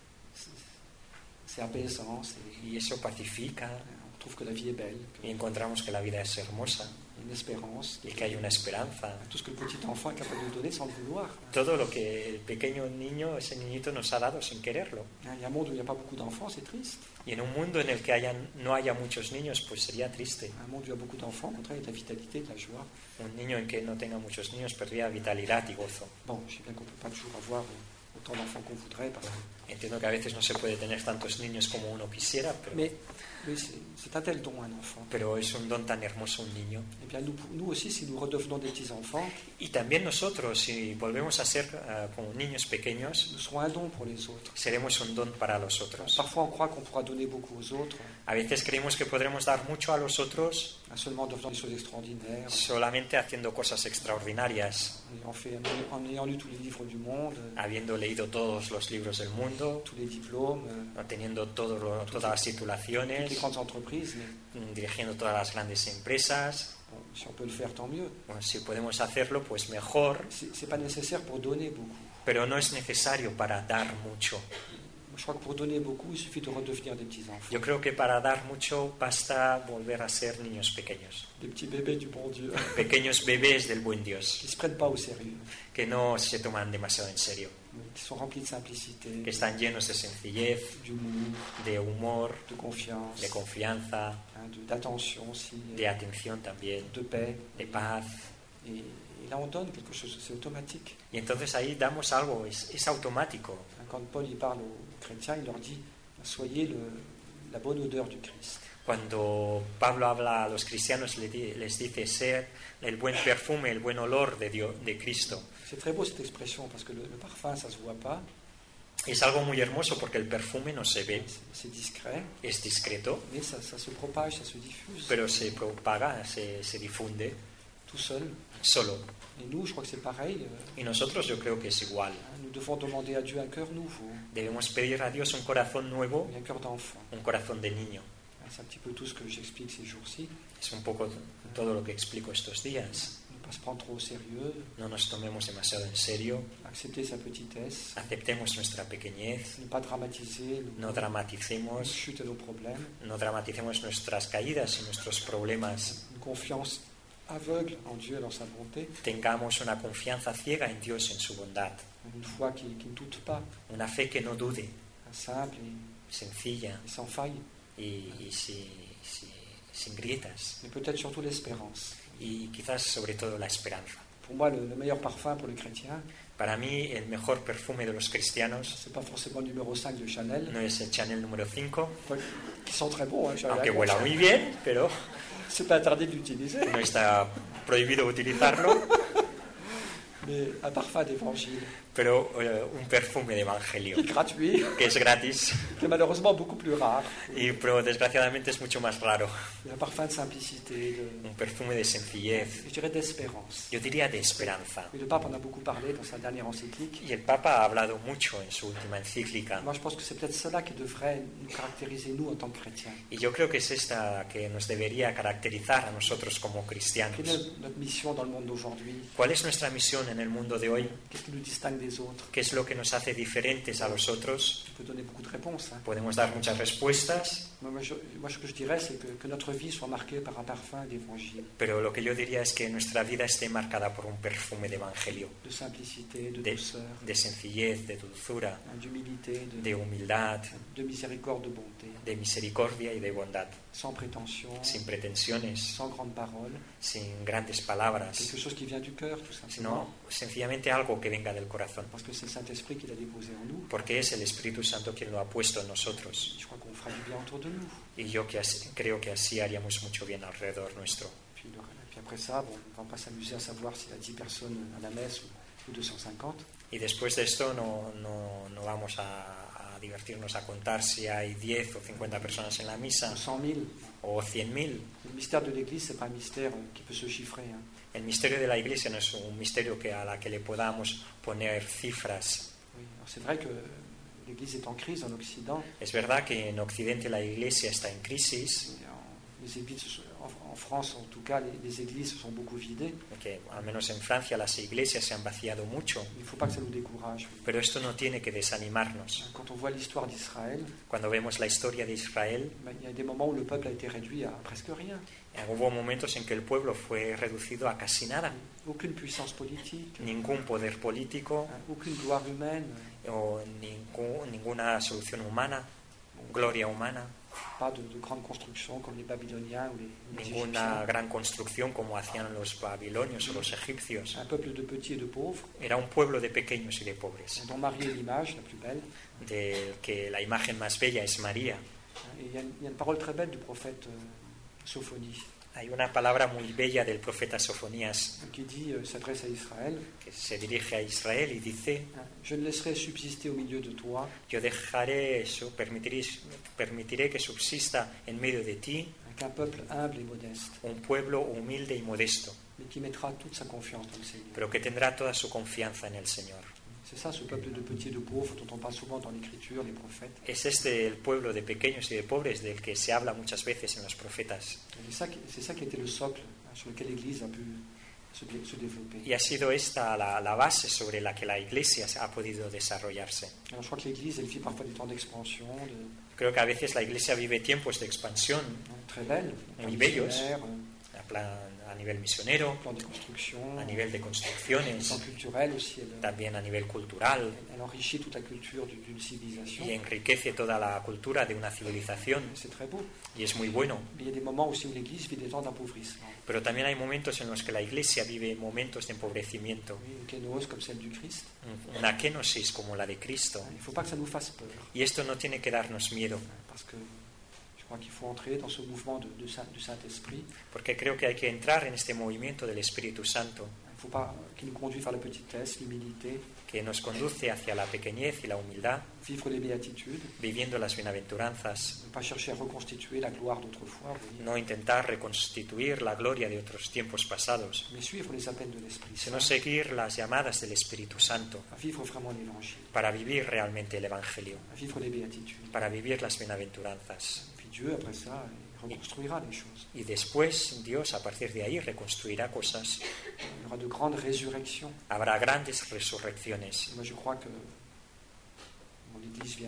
c'est apaisant, y eso pacifica on trouve que la vie est belle, y encontramos que la vida es hermosa qu'il y a une espérance, y que hay una esperanza. tout ce que le petit enfant est capable de donner sans le vouloir. Todo lo que el pequeño niño, ese niñito nos ha dado sin quererlo. Il y a un monde où il n'y a pas beaucoup d'enfants, c'est triste. Y en un mundo en el que no haya muchos niños, pues sería triste. Un monde où il y a beaucoup d'enfants, au contraire, il y a de la vitalité, de la joie. Un niño en que no tenga muchos niños perdería vitalidad y gozo. Bon, je sais bien qu'on ne peut pas toujours avoir autant d'enfants qu'on voudrait, parce que... Entiendo que a veces no se puede tener tantos niños como uno quisiera, mais c'est un tel don, un enfant. pero es un don tan hermoso un niño. Et bien nous aussi, si nous redevenons des petits-enfants, Y también nosotros, si volvemos a ser como niños pequeños, nous serons un don pour les autres. seremos un don para los otros. Parfois, on croit qu'on pourra donner beaucoup aux autres, A veces creemos que podremos dar mucho a los otros seulement en devenant des choses extraordinaires, solamente haciendo cosas extraordinarias, en ayant lu tous les livres du monde, habiendo leído todos los libros del mundo, tous les diplômes, teniendo todas las toutes les titulaciones, grandes entreprises, mais dirigiendo todas las grandes empresas. Si on peut le faire, tant mieux. Bueno, si podemos hacerlo, pues mejor, C'est pas nécessaire pour donner beaucoup. pero no es necesario para dar mucho. Je crois que pour donner beaucoup, il suffit de redevenir des petits enfants, Yo creo que para dar mucho basta volver a ser niños pequeños, des petits bébés du bon Dieu, pequeños bebés del buen Dios, qui se prennent pas au sérieux, que no se toman demasiado en serio, qui sont remplis de simplicité, que están llenos de sencillez, d'humour, de humor, de confiance, de confianza, d'attention aussi, de atención también, de paix. de paz. Et là, on donne quelque chose, c'est automatique. Y entonces ahí damos algo, es automático. Quand Paul il parle aux chrétiens, il leur dit soyez la bonne odeur du Christ. Cuando Pablo habla a los cristianos les dice ser el buen perfume, el buen olor de Dios, de Cristo. C'est très beau cette expression parce que le parfum, ça se voit pas, Es algo muy hermoso porque el perfume no se ve, c'est discret, es discreto, mais ça se propage, ça se diffuse pero se propaga, se difunde tout seul. solo. Et nous, je crois que c'est pareil. Y nosotros yo creo que es igual. Nous devons demander à Dieu un cœur nouveau, Debemos pedir a Dios un corazón nuevo, un cœur d'enfant. un corazón de niño. C'est un petit peu tout ce que j'explique ces jours-ci. Es un poco todo lo que explico estos días. Ne pas se prendre trop au sérieux, No nos tomemos demasiado en serio, accepter sa petitesse, aceptemos nuestra pequeñez, ne pas dramatiser no nos dramaticemos, chutes et nos problèmes, no dramaticemos nuestras caídas y nuestros problemas. une confiance aveugle en Dieu et dans sa bonté, Tengamos una confianza ciega en Dios, en su bondad, une foi qui ne doute pas, una fe que no dude, simple sencilla et sans faille, y sin grietas, mais peut-être surtout l'espérance. y quizás sobre todo la esperanza. Pour moi, le meilleur parfum pour les chrétiens, Para mí el mejor perfume de los cristianos c'est pas forcément le numéro 5 de Chanel, no es el Chanel número 5, qui sont très bons, hein, Chanel. aunque huela muy bien, pero C'est pas interdit de l'utiliser, no está prohibido utilizarlo, mais un parfum d'évangile, pero un perfume de evangelio, qui est gratuit, que es gratis, qui est malheureusement beaucoup plus rare. pero desgraciadamente es mucho más raro. Un parfum de simplicité, Un perfume de sencillez, je dirais d'espérance. yo diría de esperanza. Et le pape en a beaucoup parlé dans sa dernière encyclique. Y el Papa ha hablado mucho en su última encíclica. Moi, je pense que c'est peut-être cela qui devrait nous caractériser, nous, en tant que chrétiens. Y yo creo que es esta que nos debería caracterizar a nosotros como cristianos. Quelle est notre mission dans le monde d'aujourd'hui? ¿Cuál es nuestra misión en el mundo de hoy? Qu'est-ce qui nous distingue des autres? ¿Qué es lo que nos hace diferentes a los otros? Je peux donner beaucoup de réponses. Hein. Podemos dar muchas respuestas, Moi, ce que je dirais, c'est que notre vie soit marquée par un parfum d'évangile, pero lo que yo diría es que nuestra vida esté marcada por un perfume de evangelio, de simplicité, de de, douceur, de sencillez, de dulzura, d'humilité, de humildad, de miséricorde, de bonté, de misericordia y de bondad, sans prétention, sin pretensiones, sans grandes paroles, sin grandes palabras, quelque chose qui vient du cœur, tout simplement, sino sencillamente algo que venga del corazón, parce que c'est le Saint-Esprit qui l'a déposé en nous. porque es el Espíritu Santo quien lo ha puesto en nosotros. Je crois qu'on fera du bien autour de nous. Y yo creo que así haríamos mucho bien alrededor nuestro. Puis après ça, bon, on ne va pas s'amuser à savoir s'il y a 10 personnes à la messe ou 250. Y después de esto no vamos a divertirnos a contar si hay 10 o 50 personas en la misa, 100 000. o 100.000. Le mystère de l'Église, ce n'est pas un mystère qui peut se chiffrer. Hein. El misterio de la Iglesia no es un misterio a la que le podamos poner cifras. Oui. C'est vrai que l'Église est en crise en Occident. Es verdad que en Occidente la Iglesia está en crisis, Les églises, en France, en tout cas, les églises se sont beaucoup vidées. que al menos en Francia las iglesias se han vaciado mucho, Il ne faut pas que ça nous décourage. pero esto no tiene que desanimarnos. Quand on voit l'histoire d'Israël, Cuando vemos la historia de Israel, il y a des moments où le peuple a été réduit à presque rien. hubo momentos en que el pueblo fue reducido a casi nada, Aucune puissance politique, ningún poder político aucune gloire humaine, o ninguna solución humana, gloria humana, pas de grandes constructions comme les Babyloniens ou les ninguna Égyptiens. gran construcción como hacían los babilonios o los egipcios. Un peuple de petits et de pauvres, Era un pueblo de pequeños y de pobres, dont Marie est l'image la plus belle. de que la imagen más bella es María. Et il y a une parole très belle du prophète Sophonie Hay una palabra muy bella del profeta Sofonías qui dit, s'adresse à Israël, que se dirige a Israel y dice: je ne laisserai subsister au milieu de toi yo permitiré que subsista en medio de ti qu'un peuple humble et modeste, un pueblo humilde y modesto, mais qui mettra toute sa confiance dans le Seigneur. pero que tendrá toda su confianza en el Señor. C'est ça, ce peuple de petits et de pauvres dont on parle souvent dans l'Écriture, les prophètes. Es este el pueblo de pequeños y de pobres del que se habla muchas veces en los profetas. C'est ça qui était le socle sur lequel l'Église a pu se développer. Y ha sido esta la base sobre la que la Iglesia ha podido desarrollarse. Alors je crois que l'Église, elle vit parfois des temps d'expansion, Creo que a veces la Iglesia vive tiempos de expansión très belles, muy bellos, missionnaires, a nivel misionero, plan de construction, a nivel de plan construcciones, culturel aussi. también a nivel cultural, Elle enrichit toute la culture d'une civilisation. y enriquece toda la cultura de una civilización, C'est très beau. y es muy bueno. Mais il y a des moments aussi où l'Église vit des temps d'appauvrissement. Pero también hay momentos en los que la Iglesia vive momentos de empobrecimiento, Oui, une kénose comme celle du Christ. una kenosis como la de Cristo. Il ne faut pas que ça nous fasse peur, Y esto no tiene que darnos miedo, parce que je crois qu'il faut entrer dans ce mouvement du Saint-Esprit. porque creo que hay que entrar en este movimiento del Espíritu Santo, Il ne faut pas qu'il nous conduise vers la petitesse, l'humilité, que nos conduce hacia la pequeñez y la humildad, vivre les béatitudes, viviendo las bienaventuranzas, ne pas chercher à reconstituer la gloire d'autrefois, vous voyez, no intentar reconstituir la gloria de otros tiempos pasados, mais suivre les appels de l'Esprit sino Saint, seguir las llamadas del Espíritu Santo à vivre vraiment l'Évangile, para vivir realmente el Evangelio, à vivre les béatitudes. para vivir las bienaventuranzas. Puis Dieu, après ça, il reconstruira les choses. Y después Dios, a partir de ahí, reconstruirá cosas. Il y aura de grandes résurrections. Habrá grandes resurrecciones. Moi, je crois que l'Église vient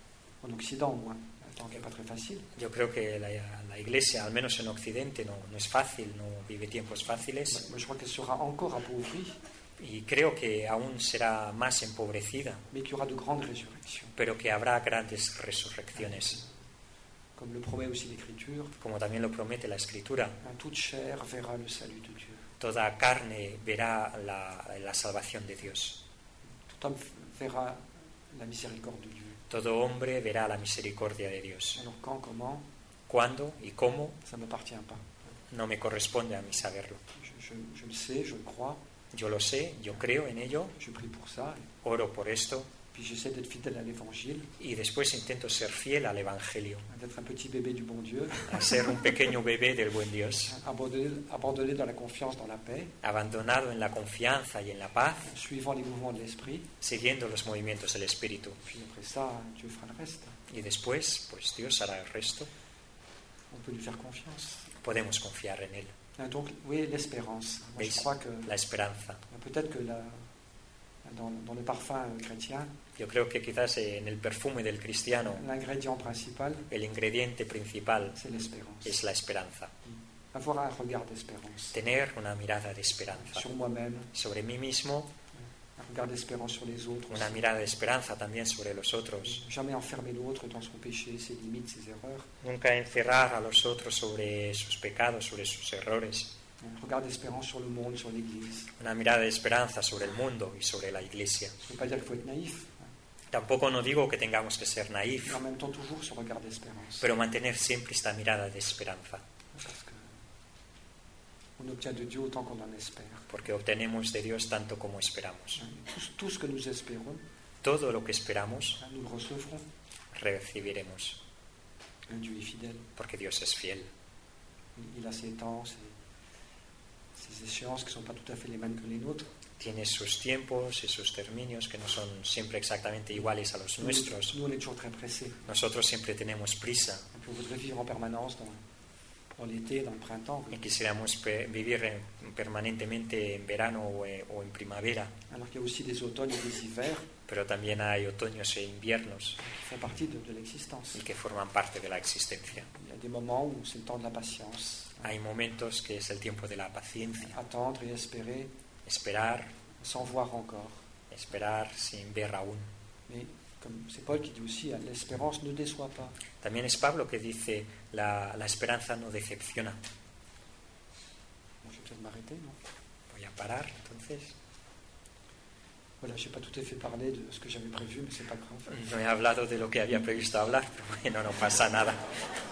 en Occident, au moins, un temps qui n'est pas très facile. Yo creo que la Iglesia, al menos en Occidente, no es fácil, no vive tiempos fáciles. Moi, je crois qu'elle sera encore appauvrie, Y creo que aún será más empobrecida, mais qu'il y aura de grandes résurrections. pero que habrá grandes resurrecciones. Comme le promet aussi l'Écriture, Como también lo promete la Escritura, toute chair verra le salut de Dieu. toda carne verá la salvación de Dios. Tout homme verra la miséricorde de Dieu. Todo hombre verá la misericordia de Dios. Alors quand, comment, ¿Cuándo y cómo? ça ne m'appartient pas. No me corresponde a mí saberlo. Je le sais, je le crois, Yo lo sé, yo creo en ello, je prie pour ça, oro por esto puis j'essaie d'être fidèle à l'Évangile, y después intento ser fiel al Evangelio, d'être un petit bébé du bon Dieu, a ser un pequeño bebé del buen Dios, abandonné dans la confiance, dans la paix, abandonado en la confianza y en la paz, suivant les mouvements de l'Esprit. siguiendo los movimientos del Espíritu. Puis après ça, Dieu fera le reste. Y después, pues Dios hará el resto. On peut lui faire confiance. Podemos confiar en Él. Donc, oui, l'espérance. Moi, je ¿Veis? crois que La esperanza. peut-être que dans le parfum chrétien, Yo creo que quizás en el perfume del cristiano l'ingrédient principal, el ingrediente principal c'est l'espérance. es la esperanza. Avoir un regard d'espérance Tener una mirada de esperanza sur moi-même, sobre mí mismo, un regard d'espérance sur les autres una aussi. mirada de esperanza también sobre los otros. Jamais enfermer l'autre dans son péché, ses limites, ses erreurs. Nunca encerrar a los otros sobre sus pecados, sobre sus errores. Un regard d'espérance sur le monde, sur l'Église. Una mirada de esperanza sobre el mundo y sobre la Iglesia. Ça ne veut pas dire qu'il faut être naïf, Tampoco no digo que tengamos que ser mais naïf, en même temps toujours ce regard d'espérance. pero mantener siempre esta mirada de esperanza, Parce que on obtient de Dieu autant qu'on en espère. porque obtenemos de Dios tanto como esperamos. Tout ce que nous espérons, Todo lo que esperamos nous le recevrons. recibiremos, Un Dieu est fidèle. porque Dios es fiel. Il a ses temps, ses échéances qui ne sont pas tout à fait les mêmes que les nôtres. Tiene sus tiempos y sus términos que no son siempre exactamente iguales a los nuestros. Nous, on est toujours très pressés. Nosotros siempre tenemos prisa Et puis on voudrait vivre en permanence dans l'été, dans le printemps. y quisiéramos vivir permanentemente en verano o en primavera, Alors qu'il y a aussi des automnes et des hivers pero también hay otoños e inviernos qui font partie de l'existence. y que forman parte de la existencia. Il y a des moments où c'est le temps de la patience. Hay momentos que es el tiempo de la paciencia, Attendre et espérer esperar, sans voir encore. esperar sin ver aún. Mais comme c'est Paul qui dit aussi, l'espérance ne déçoit pas. También es Pablo que dice, la esperanza no decepciona. Bon, je vais peut-être m'arrêter, non? Voy a parar, entonces. Voilà, je n'ai pas tout à fait parlé de ce que j'avais prévu, mais c'est pas grave. No he hablado de lo que había previsto hablar, pero bueno, no pasa nada.